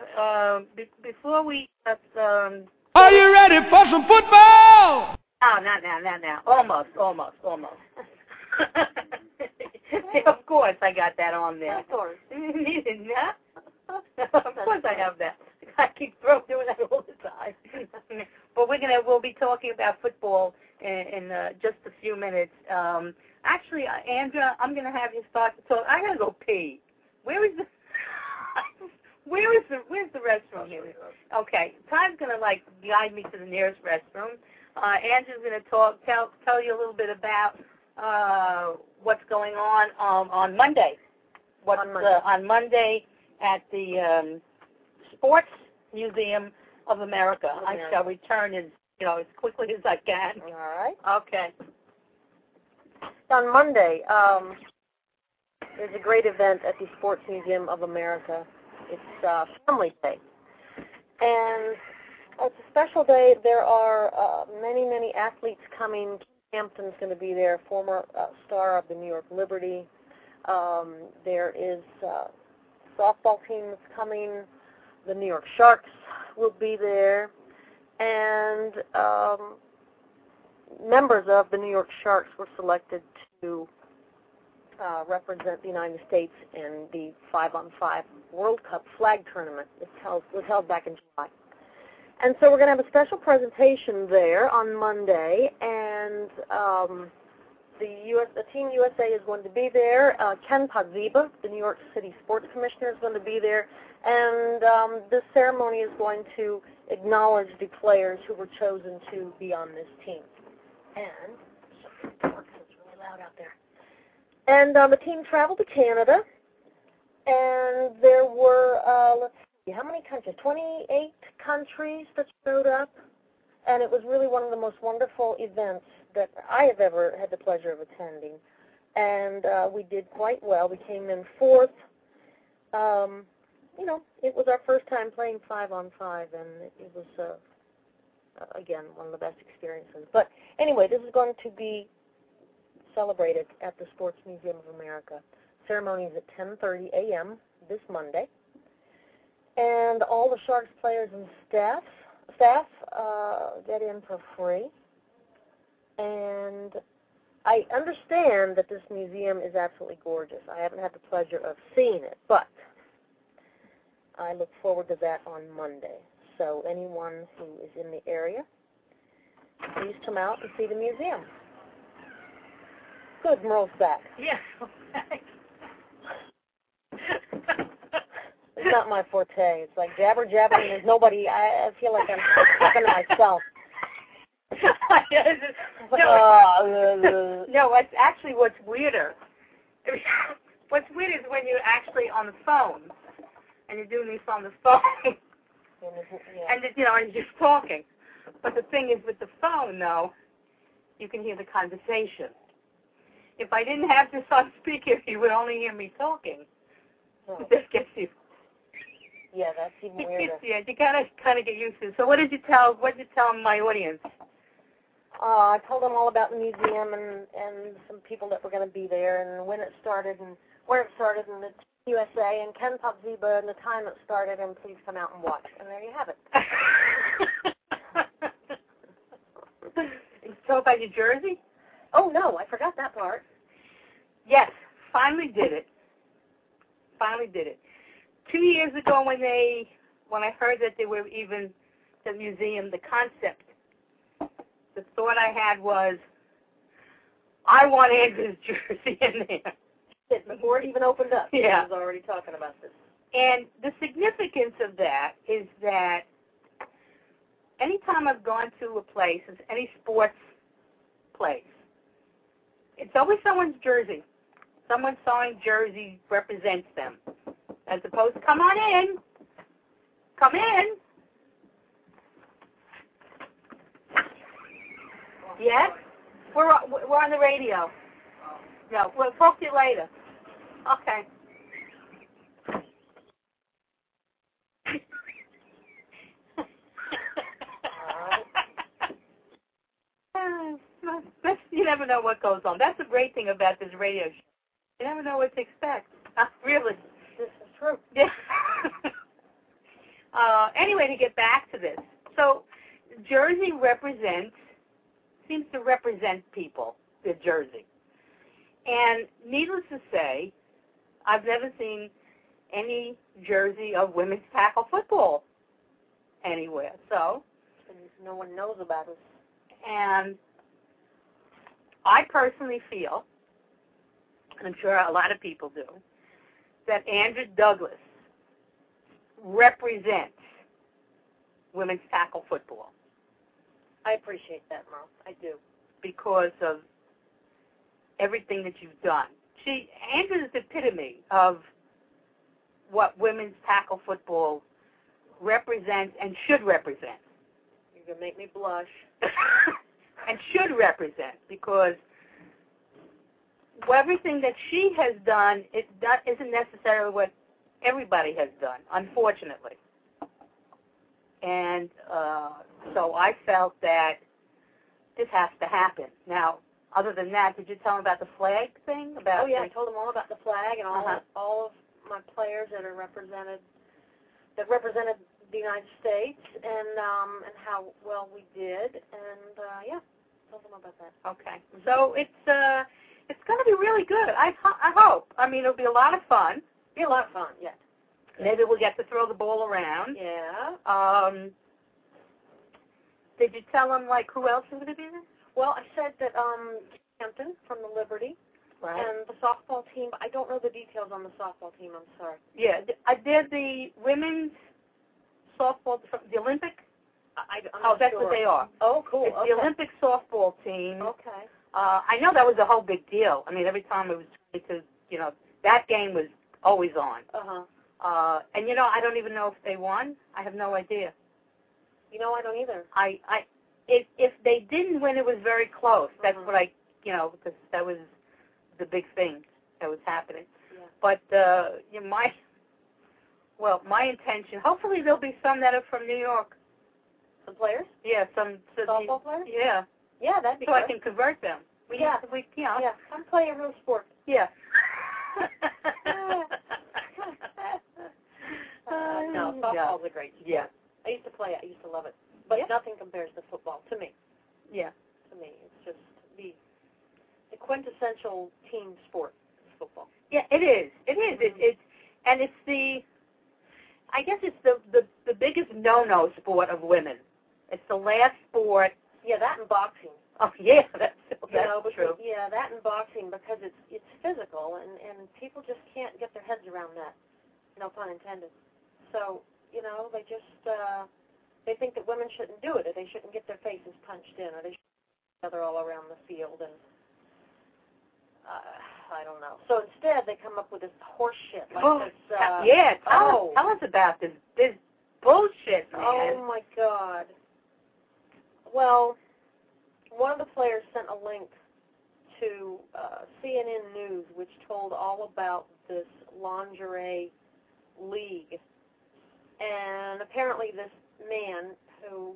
are you ready for some football? Oh, not now. Almost. Of course, I got that on there. Of course. Of course, I have that. I keep doing that all the time. But we'll be talking about football in just a few minutes. Actually, Andrea, I'm gonna have you start to talk. I gotta go pee. Where's the restroom here? Okay, Todd's gonna guide me to the nearest restroom. Andrew's gonna tell you a little bit about what's going on Monday. On Monday at the Sports Museum of America. I shall return as quickly as I can. All right. Okay. On Monday, there's a great event at the Sports Museum of America. It's Family Day. And it's a special day. There are many athletes coming. Hampton's going to be there, former star of the New York Liberty. There is softball team that's coming. The New York Sharks will be there. And members of the New York Sharks were selected to represent the United States in the 5-on-5 World Cup flag tournament. It was held back in July. And so we're going to have a special presentation there on Monday, and the Team USA is going to be there. Ken Padziba, the New York City Sports Commissioner, is going to be there, and this ceremony is going to acknowledge the players who were chosen to be on this team. And it's really loud out there. And the team traveled to Canada, and there were, let's see, how many countries? 28 countries that showed up, and it was really one of the most wonderful events that I have ever had the pleasure of attending. And we did quite well. We came in fourth. You know, it was our first time playing 5-on-5, and it was, again, one of the best experiences. But anyway, this is going to be celebrated at the Sports Museum of America. Ceremony is at 10:30 a.m. this Monday. And all the Sharks players and staff get in for free. And I understand that this museum is absolutely gorgeous. I haven't had the pleasure of seeing it, but I look forward to that on Monday. So anyone who is in the area, please come out and see the museum. Good, Merle's back. Yes. It's not my forte. It's like jabber, and there's nobody. I feel like I'm talking to myself. No, it's actually what's weirder. What's weird is when you're actually on the phone, and you're doing this on the phone, and you know, and you're just talking. But the thing is, with the phone, though, you can hear the conversation. If I didn't have this on speaker, you would only hear me talking. Oh. This gets you. Yeah, that's even weirder. Yeah, you gotta kind of get used to it. So, what did you tell my audience? I told them all about the museum and some people that were going to be there, and when it started and where it started, and the USA and Ken Padziba and the time it started, and please come out and watch. And there you have it. So about your jersey? Oh no, I forgot that part. Yes, finally did it. 2 years ago, when I heard that they were even the museum, the concept, the thought I had was, I want Andrew's jersey in there. Before it even opened up, yeah. He was already talking about this. And the significance of that is that anytime I've gone to a place, any sports place, it's always someone's jersey. Someone sewing jersey represents them. As opposed to, come on in. Come in. Yes? We're on the radio. No, we'll talk to you later. Okay. You never know what goes on. That's the great thing about this radio show. You never know what to expect. Really. This is true. Yeah. Anyway, to get back to this. So, jersey seems to represent people, the jersey. And needless to say, I've never seen any jersey of women's tackle football anywhere. So, no one knows about it. And I personally feel, and I'm sure a lot of people do, that Andrew Douglas represents women's tackle football. I appreciate that, Mom. I do. Because of everything that you've done. Andrew is the epitome of what women's tackle football represents and should represent. You're going to make me blush. And should represent, because everything that she has done isn't necessarily what everybody has done, unfortunately. And so I felt that this has to happen. Now, other than that, did you tell them about the flag thing? Oh, yeah, I told them all about the flag and all of my players that represented the United States and how well we did. And, yeah, told them about that. Okay. So it's going to be really good. I hope. I mean, it'll be a lot of fun. Be a lot of fun, yeah. Maybe we'll get to throw the ball around. Yeah. Did you tell them, like, who else is going to be there? Well, I said that Hampton from the Liberty and the softball team. I don't know the details on the softball team. I'm sorry. Yeah. They're the women's softball, the Olympic? That's sure. what they are. Oh, cool. It's the Olympic softball team. Okay. I know that was a whole big deal. I mean, every time it was, because, that game was always on. Uh-huh. And, I don't even know if they won. I have no idea. I don't either. If they didn't win, it was very close. That's what because that was the big thing that was happening. Yeah. But, my intention, hopefully there'll be some that are from New York. Some players? Yeah, some softball players? Yeah. Yeah, that'd be so good. I can convert them. Yeah, I'm playing a real sport. Yeah. No, softball's a great sport. Yeah. I used to play it. I used to love it. But nothing compares to football, to me. Yeah. To me. It's just the quintessential team sport is football. Yeah, it is. It is. Mm-hmm. I guess it's the biggest no-no sport of women. It's the last sport. Yeah, that and boxing. Oh, yeah, that's true. Yeah, that and boxing, because it's physical, and people just can't get their heads around that. No pun intended. So, they just, they think that women shouldn't do it, or they shouldn't get their faces punched in, or they shouldn't each other all around the field, and I don't know. So instead, they come up with this horse shit. Like this, tell us about this bullshit, man. Oh, my God. Well, one of the players sent a link to CNN News, which told all about this lingerie league. And apparently this man who,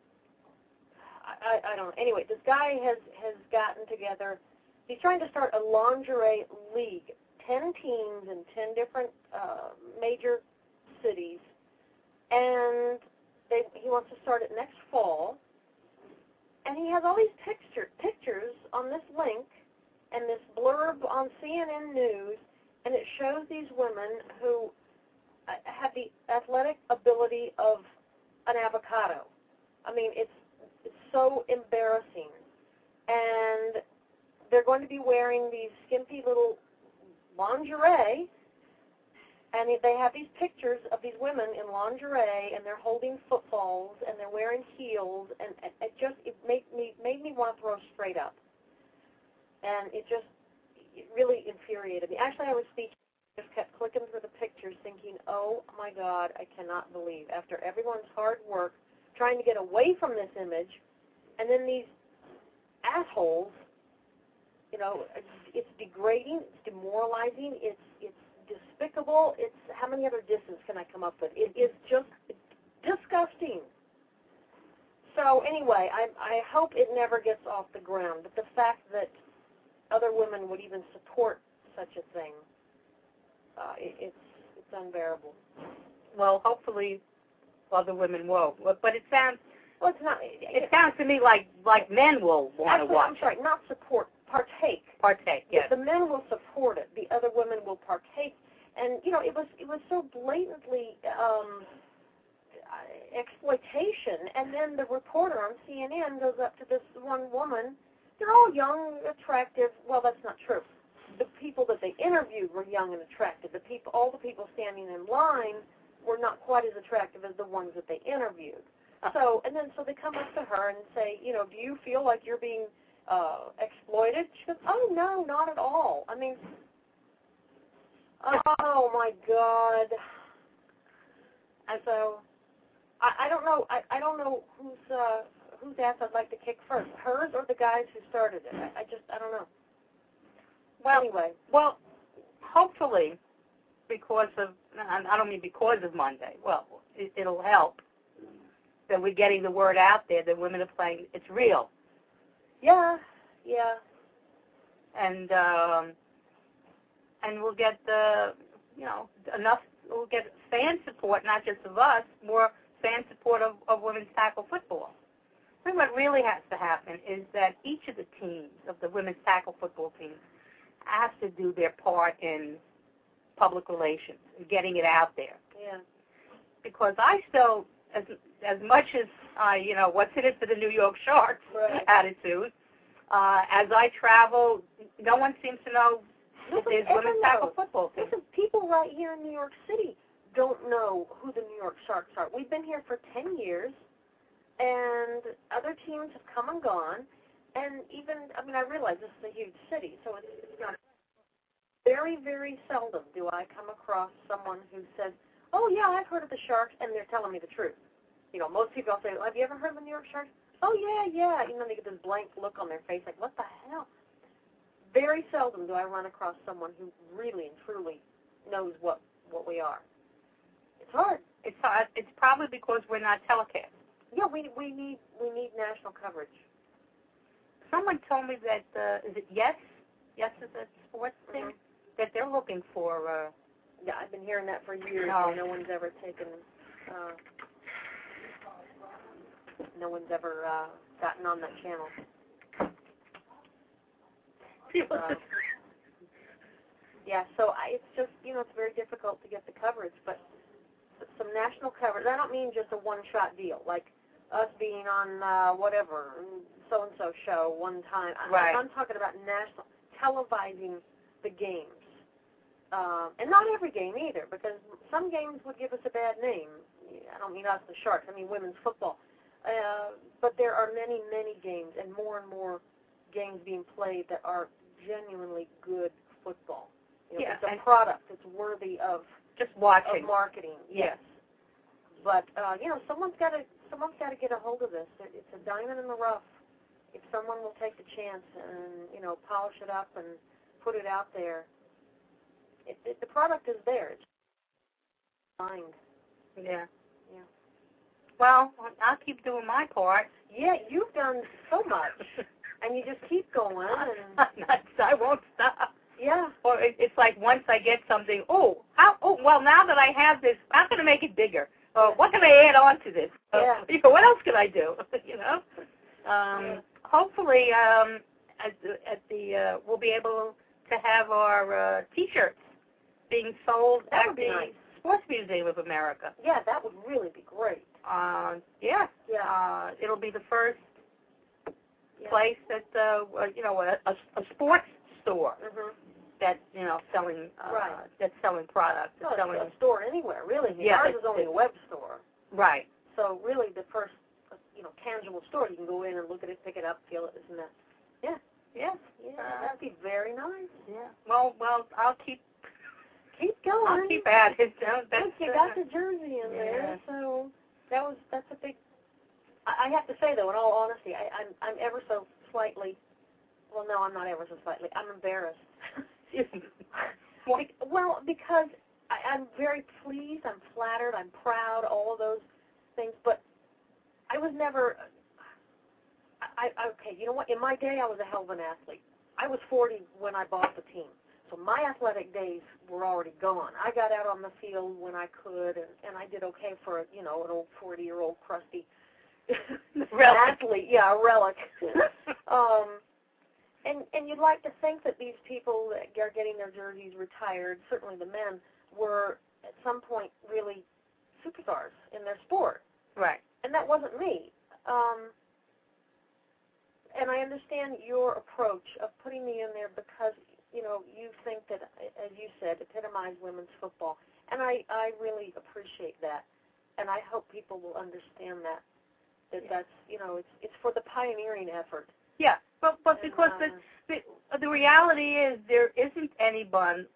I don't know. Anyway, this guy has gotten together. He's trying to start a lingerie league, 10 teams in 10 different major cities. And he wants to start it next fall. And he has all these pictures on this link and this blurb on CNN News, and it shows these women who have the athletic ability of an avocado. I mean, it's so embarrassing. And they're going to be wearing these skimpy little lingerie, and they have these pictures of these women in lingerie, and they're holding footballs, and they're wearing heels, and it made me want to throw straight up. And it really infuriated me. Actually, I was speechless. I just kept clicking through the pictures, thinking, oh my God, I cannot believe, after everyone's hard work trying to get away from this image, and then these assholes, it's degrading, it's demoralizing, it's despicable. It's, how many other disses can I come up with? It is just disgusting. So anyway, I hope it never gets off the ground. But the fact that other women would even support such a thing, it's unbearable. Well, hopefully other women won't. But it sounds. Well, it's not. It sounds to me like men will want to watch. I'm sorry, not support. Partake. Yes. The men will support it. The other women will partake. And it was so blatantly exploitation. And then the reporter on CNN goes up to this one woman. They're all young, attractive. Well, that's not true. The people that they interviewed were young and attractive. All the people standing in line were not quite as attractive as the ones that they interviewed. So they come up to her and say, do you feel like you're being exploited? She goes, oh, no, not at all. I mean, oh, my God. And so I don't know. I don't know whose ass I'd like to kick first, hers or the guys who started it. I don't know. Well, anyway. Well, hopefully, because of Monday. Well, it'll help that we're getting the word out there that women are playing. It's real. Yeah. And we'll get enough. We'll get fan support, not just of us, more fan support of women's tackle football. I think what really has to happen is that each of the teams, of the women's tackle football teams, has to do their part in public relations and getting it out there. Yeah. Because I still as much as what's in it for the New York Sharks attitude. As I travel, no one seems to know that there's women's tackle football team. Listen, people right here in New York City don't know who the New York Sharks are. We've been here for 10 years, and other teams have come and gone. And even, I realize this is a huge city, so it's not. Very, very seldom do I come across someone who says, oh, yeah, I've heard of the Sharks, and they're telling me the truth. Most people say, have you ever heard of the New York Sharks? Oh, yeah. They get this blank look on their face, like, what the hell? Very seldom do I run across someone who really and truly knows what we are. It's hard. It's hard. It's probably because we're not telecast. Yeah, we need national coverage. Someone told me that, is it Yes? Yes is a sports thing? That they're looking for. Yeah, I've been hearing that for years. No one's ever taken. No one's ever gotten on that channel. Yeah, so it's just it's very difficult to get the coverage, but some national coverage. I don't mean just a one-shot deal, like us being on whatever so-and-so show one time. Right. I'm talking about national televising the games. And not every game either, because some games would give us a bad name. I don't mean us, the Sharks. I mean women's football. But there are many, many games, and more games being played that are genuinely good football. It's a product. It's worthy of just watching. Of marketing. Yes. But someone's got to get a hold of this. It's a diamond in the rough. If someone will take the chance and polish it up and put it out there. The product is there. It's mind. Yeah. Well, I'll keep doing my part. Yeah, you've done so much, and you just keep going. And I won't stop. Yeah. Or it's like once I get something, well, now that I have this, I'm going to make it bigger. What can I add on to this? What else can I do? Hopefully, we'll be able to have our T-shirts being sold at the Sports Museum of America. Yeah, that would really be great. It'll be the first place that a sports store that's selling that's selling products. Selling a store anywhere really. Ours is only a web store. Right. So really, the first tangible store, you can go in and look at it, pick it up, feel it, isn't that? Yeah. That'd be very nice. Yeah. Well, I'll keep going. I'll keep at it. You got the jersey in there, so that's a big. I have to say though, in all honesty, I'm ever so slightly. Well, no, I'm not ever so slightly. I'm embarrassed. Well, because I'm very pleased, I'm flattered, I'm proud, all of those things, but I was never. Okay, you know what? In my day, I was a hell of an athlete. I was 40 when I bought the team. So my athletic days were already gone. I got out on the field when I could, and I did okay for an old 40-year-old crusty athlete. Yeah, a relic. And you'd like to think that these people that are getting their jerseys retired, certainly the men, were at some point really superstars in their sport. Right. And that wasn't me. And I understand your approach of putting me in there because you think that, as you said, epitomize women's football. And I really appreciate that. And I hope people will understand that that's, it's for the pioneering effort. Yeah, but because the reality is there isn't anyone,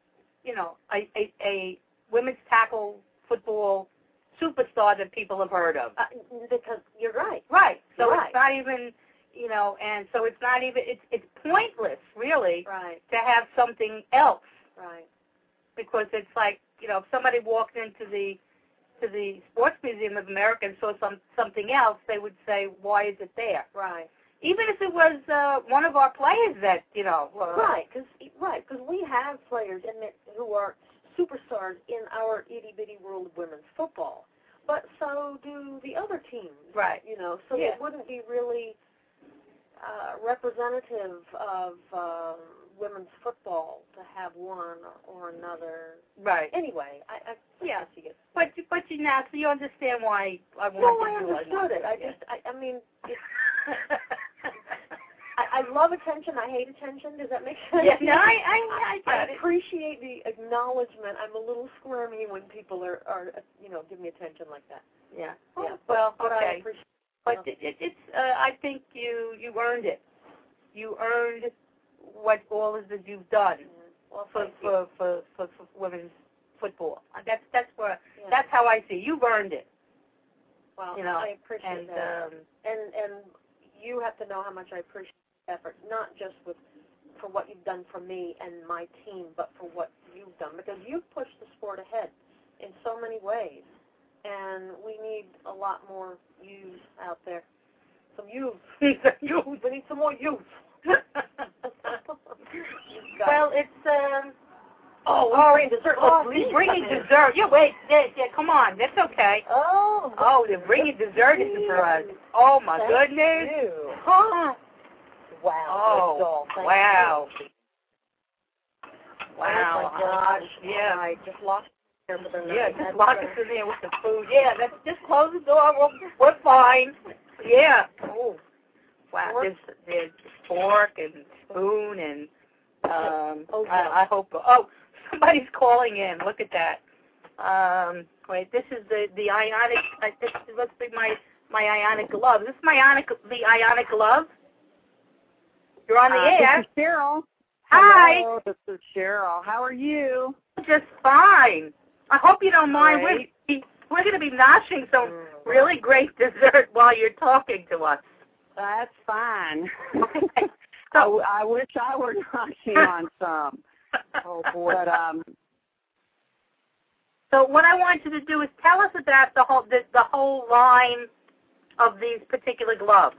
a women's tackle football superstar that people have heard of. Because you're right. Right. So it's not even... and so it's not even, it's pointless, really, to have something else. Right. Because it's like, if somebody walked into the Sports Museum of America and saw something else, they would say, why is it there? Right. Even if it was one of our players that, Right, because we have players who are superstars in our itty-bitty world of women's football. But so do the other teams. Right. So it wouldn't be really... representative of women's football to have one or another. Right. Anyway, I see it. But you now, so you understand why I wanted to do it. No, I understood it. I mean, I love attention. I hate attention. Does that make sense? Yeah, no, I appreciate the acknowledgement. I'm a little squirmy when people are give me attention like that. Yeah. Yeah. Well, but okay. I appreciate But it's I think you earned it. You earned what all is that you've done for women's football. That's how I see it. You've earned it. Well, I appreciate and, that. And you have to know how much I appreciate the effort, not just for what you've done for me and my team, but for what you've done, because you've pushed the sport ahead in so many ways, and we need a lot more youth out there. Some youth. We need some more youth. Well, it's bringing dessert. He's bringing dessert. Yeah, wait, come on, that's okay. Oh, they're bringing dessert for us. Oh my goodness. Huh. Wow. Oh, wow. Wow. Oh my gosh. Yeah. I just lost it here for the night. Yeah, just lock us in there with the food. Yeah, just close the door. We're fine. Yeah. Oh. Wow. There's fork and spoon and I hope. Oh, somebody's calling in. Look at that. Wait, this is the ionic. This looks like my ionic glove. Is this the ionic glove? You're on the air. This is Cheryl. Hi. Hello, this is Cheryl. How are you? Just fine. I hope you don't mind. We're going to be noshing some really great dessert while you're talking to us. That's fine. So, I wish I were noshing on some. Oh boy. But so what I want you to do is tell us about the whole line of these particular gloves.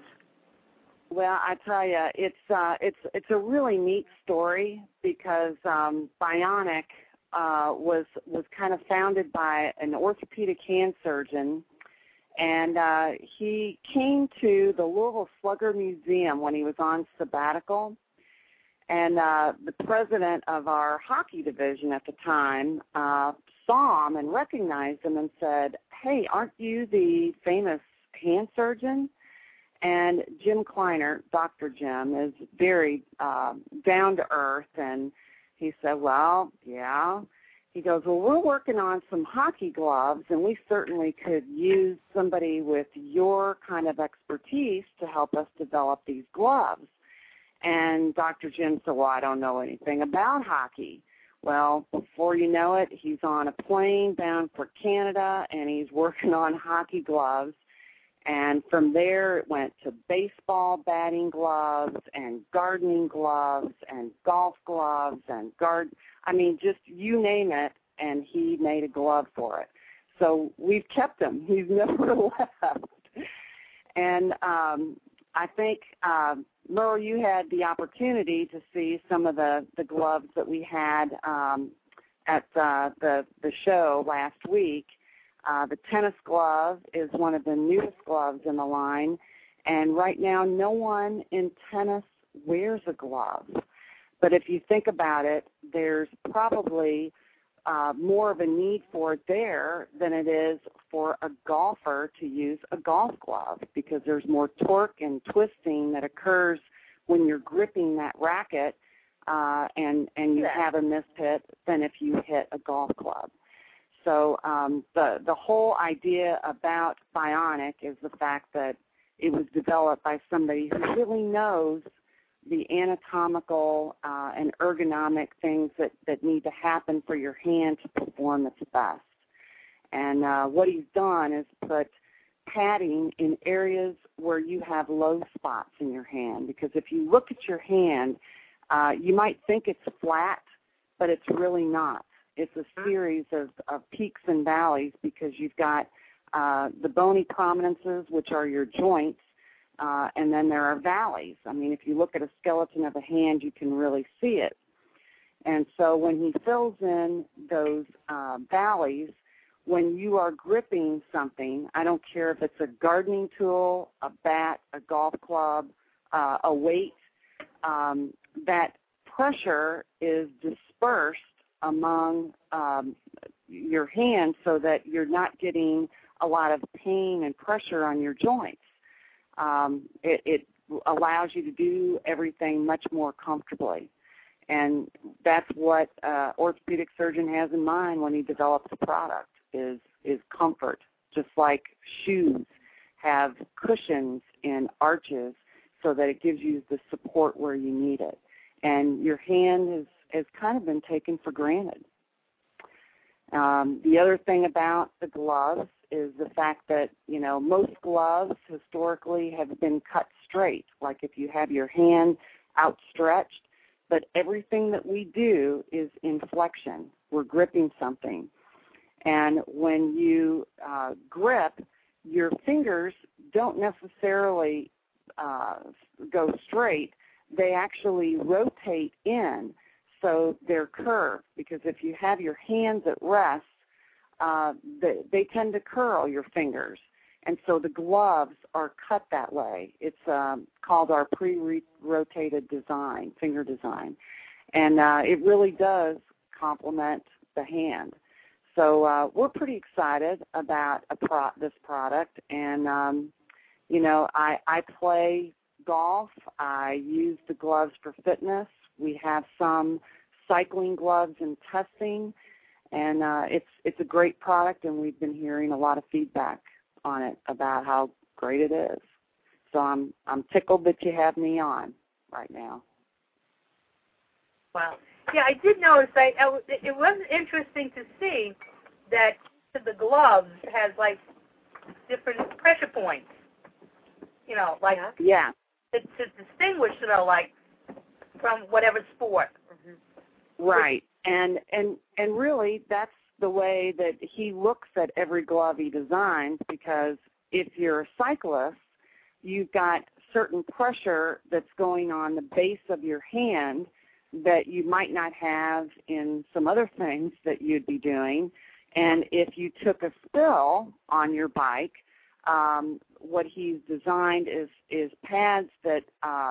well, I tell you, it's a really neat story because Bionic was kind of founded by an orthopedic hand surgeon. And he came to the Louisville Slugger Museum when he was on sabbatical. And the president of our hockey division at the time saw him and recognized him and said, "Hey, aren't you the famous hand surgeon?" And Jim Kleiner, Dr. Jim, is very down to earth. And he said, "Well, yeah." He goes, "Well, we're working on some hockey gloves, and we certainly could use somebody with your kind of expertise to help us develop these gloves." And Dr. Jim said, "Well, I don't know anything about hockey." Well, before you know it, he's on a plane bound for Canada, and he's working on hockey gloves. And from there, it went to baseball batting gloves and gardening gloves and golf gloves and just you name it, and he made a glove for it. So we've kept him. He's never left. And I think, Merle, you had the opportunity to see some of the gloves that we had at the show last week. The tennis glove is one of the newest gloves in the line, and right now no one in tennis wears a glove. But if you think about it, there's probably more of a need for it there than it is for a golfer to use a golf glove, because there's more torque and twisting that occurs when you're gripping that racket and you have a missed hit than if you hit a golf club. So the whole idea about Bionic is the fact that it was developed by somebody who really knows the anatomical and ergonomic things that need to happen for your hand to perform its best. And what he's done is put padding in areas where you have low spots in your hand, because if you look at your hand, you might think it's flat, but it's really not. It's a series of peaks and valleys, because you've got the bony prominences, which are your joints, and then there are valleys. I mean, if you look at a skeleton of a hand, you can really see it. And so when he fills in those valleys, when you are gripping something, I don't care if it's a gardening tool, a bat, a golf club, a weight, that pressure is dispersed among your hand so that you're not getting a lot of pain and pressure on your joints. It allows you to do everything much more comfortably. And that's what orthopedic surgeon has in mind when he develops a product, is comfort, just like shoes have cushions and arches so that it gives you the support where you need it. And your hand has kind of been taken for granted. The other thing about the gloves is the fact that, you know, most gloves historically have been cut straight, like if you have your hand outstretched, but everything that we do is in flexion. We're gripping something. And when you grip, your fingers don't necessarily go straight. They actually rotate in, so they're curved, because if you have your hands at rest, they tend to curl, your fingers. And so the gloves are cut that way. It's called our pre-rotated design, finger design. And it really does complement the hand. So we're pretty excited about this product. And, you know, I play golf. I use the gloves for fitness. We have some cycling gloves in testing. And it's a great product, and we've been hearing a lot of feedback on it about how great it is. So I'm tickled that you have me on right now. Wow. Yeah, I did notice. It was interesting to see that the gloves has like different pressure points. You know, like yeah, to distinguish, you know, like from whatever sport. Mm-hmm. Right. And really, that's the way that he looks at every glove he designs, because if you're a cyclist, you've got certain pressure that's going on the base of your hand that you might not have in some other things that you'd be doing. And if you took a spill on your bike, what he's designed is pads that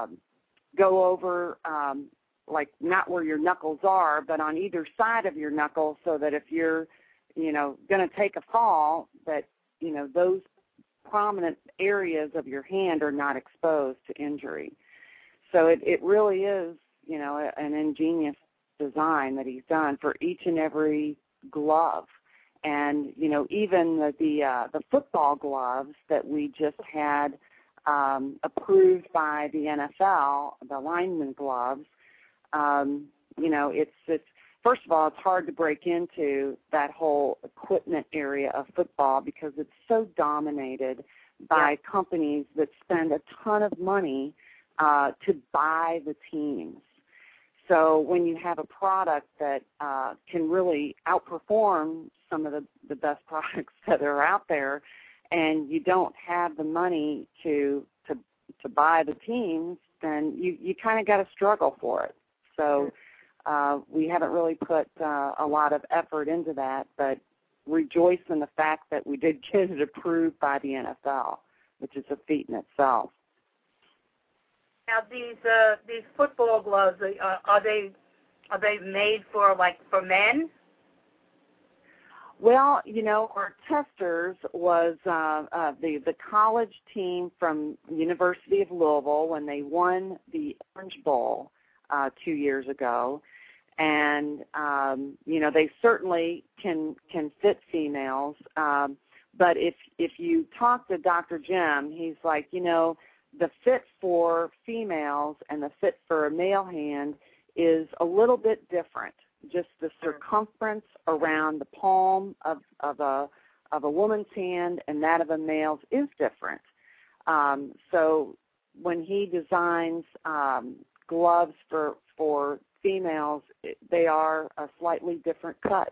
go over like not where your knuckles are, but on either side of your knuckles, so that if you're, you know, going to take a fall, that, you know, those prominent areas of your hand are not exposed to injury. So it really is, you know, an ingenious design that he's done for each and every glove. And, you know, even the football gloves that we just had approved by the NFL, the lineman gloves, you know, it's first of all, it's hard to break into that whole equipment area of football because it's so dominated by companies that spend a ton of money to buy the teams. So when you have a product that can really outperform some of the best products that are out there, and you don't have the money to buy the teams, then you kind of got to struggle for it. So we haven't really put a lot of effort into that, but rejoice in the fact that we did get it approved by the NFL, which is a feat in itself. Now these football gloves, are they made for men? Well, you know, our testers was the college team from University of Louisville when they won the Orange Bowl 2 years ago, and you know, they certainly can fit females. But if you talk to Dr. Jim, he's like, you know, the fit for females and the fit for a male hand is a little bit different. Just the circumference around the palm of a woman's hand and that of a male's is different. So when he designs gloves for females, they are a slightly different cut.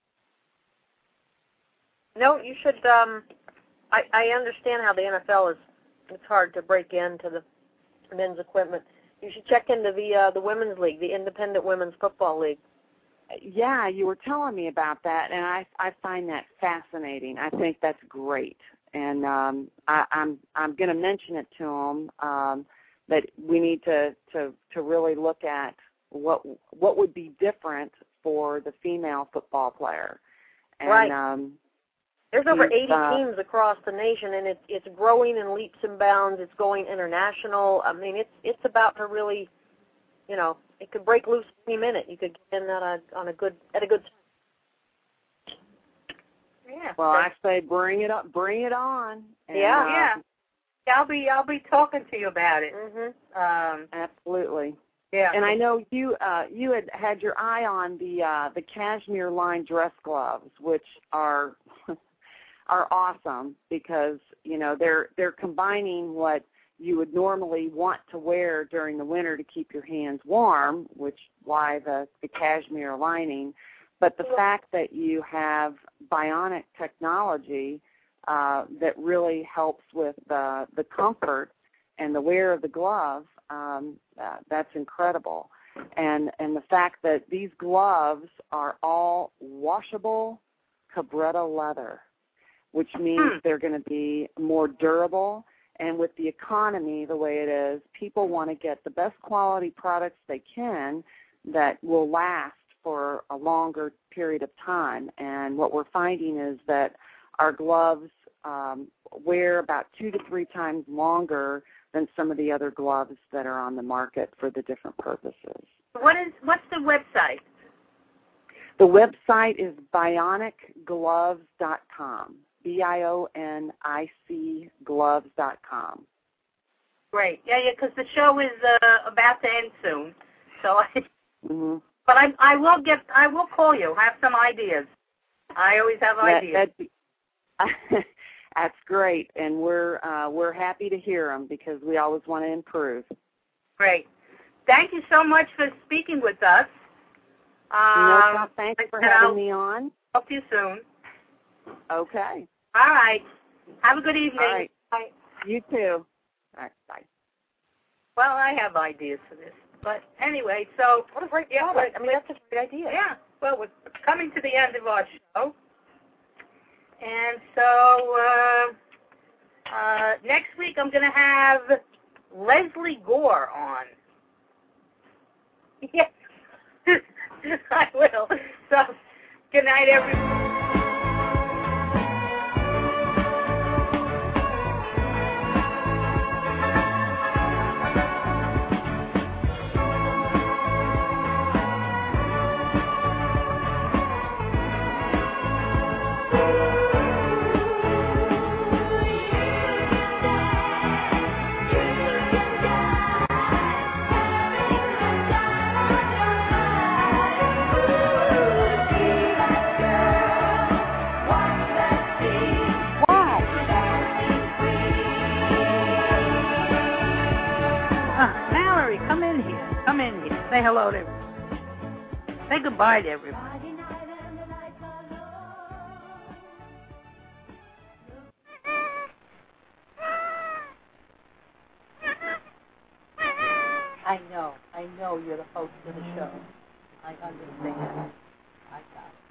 No, you should. I understand how the NFL is. It's hard to break into the men's equipment. You should check into the women's league, the Independent Women's Football League. Yeah, you were telling me about that, and I find that fascinating. I think that's great, and I'm going to mention it to him that we need to really look at what would be different for the female football player. And, right. There's over 80 teams across the nation, and it's growing in leaps and bounds. It's going international. I mean, it's about to really, you know, it could break loose any minute. You could get in at a good time. Yeah. Well, I say bring it up, bring it on. And, yeah. I'll be talking to you about it. Absolutely. Yeah. And I know you had your eye on the cashmere line dress gloves, which are awesome because, you know, they're combining what you would normally want to wear during the winter to keep your hands warm, which why the cashmere lining, but the fact that you have bionic technology that really helps with the comfort and the wear of the glove, that's incredible. And the fact that these gloves are all washable Cabretta leather, which means they're going to be more durable. And with the economy the way it is, people want to get the best quality products they can that will last for a longer period of time. And what we're finding is that our gloves wear about 2 to 3 times longer than some of the other gloves that are on the market for the different purposes. What's the website? The website is bionicgloves.com. BIONIC gloves.com. Great. Yeah, because the show is about to end soon. So But I will call you. I have some ideas. I always have ideas. That's great, and we're happy to hear them because we always want to improve. Great. Thank you so much for speaking with us. Thanks for having me on. Talk to you soon. Okay. All right. Have a good evening. All right. Bye. You too. All right. Bye. Well, I have ideas for this. But anyway, so... What a great product. I mean, that's a great idea. Yeah. Well, we're coming to the end of our show. And so next week I'm going to have Leslie Gore on. Yes. I will. So, good night, everyone. Say hello to everybody. Say goodbye to everybody. I know you're the host of the show. I understand. I got it.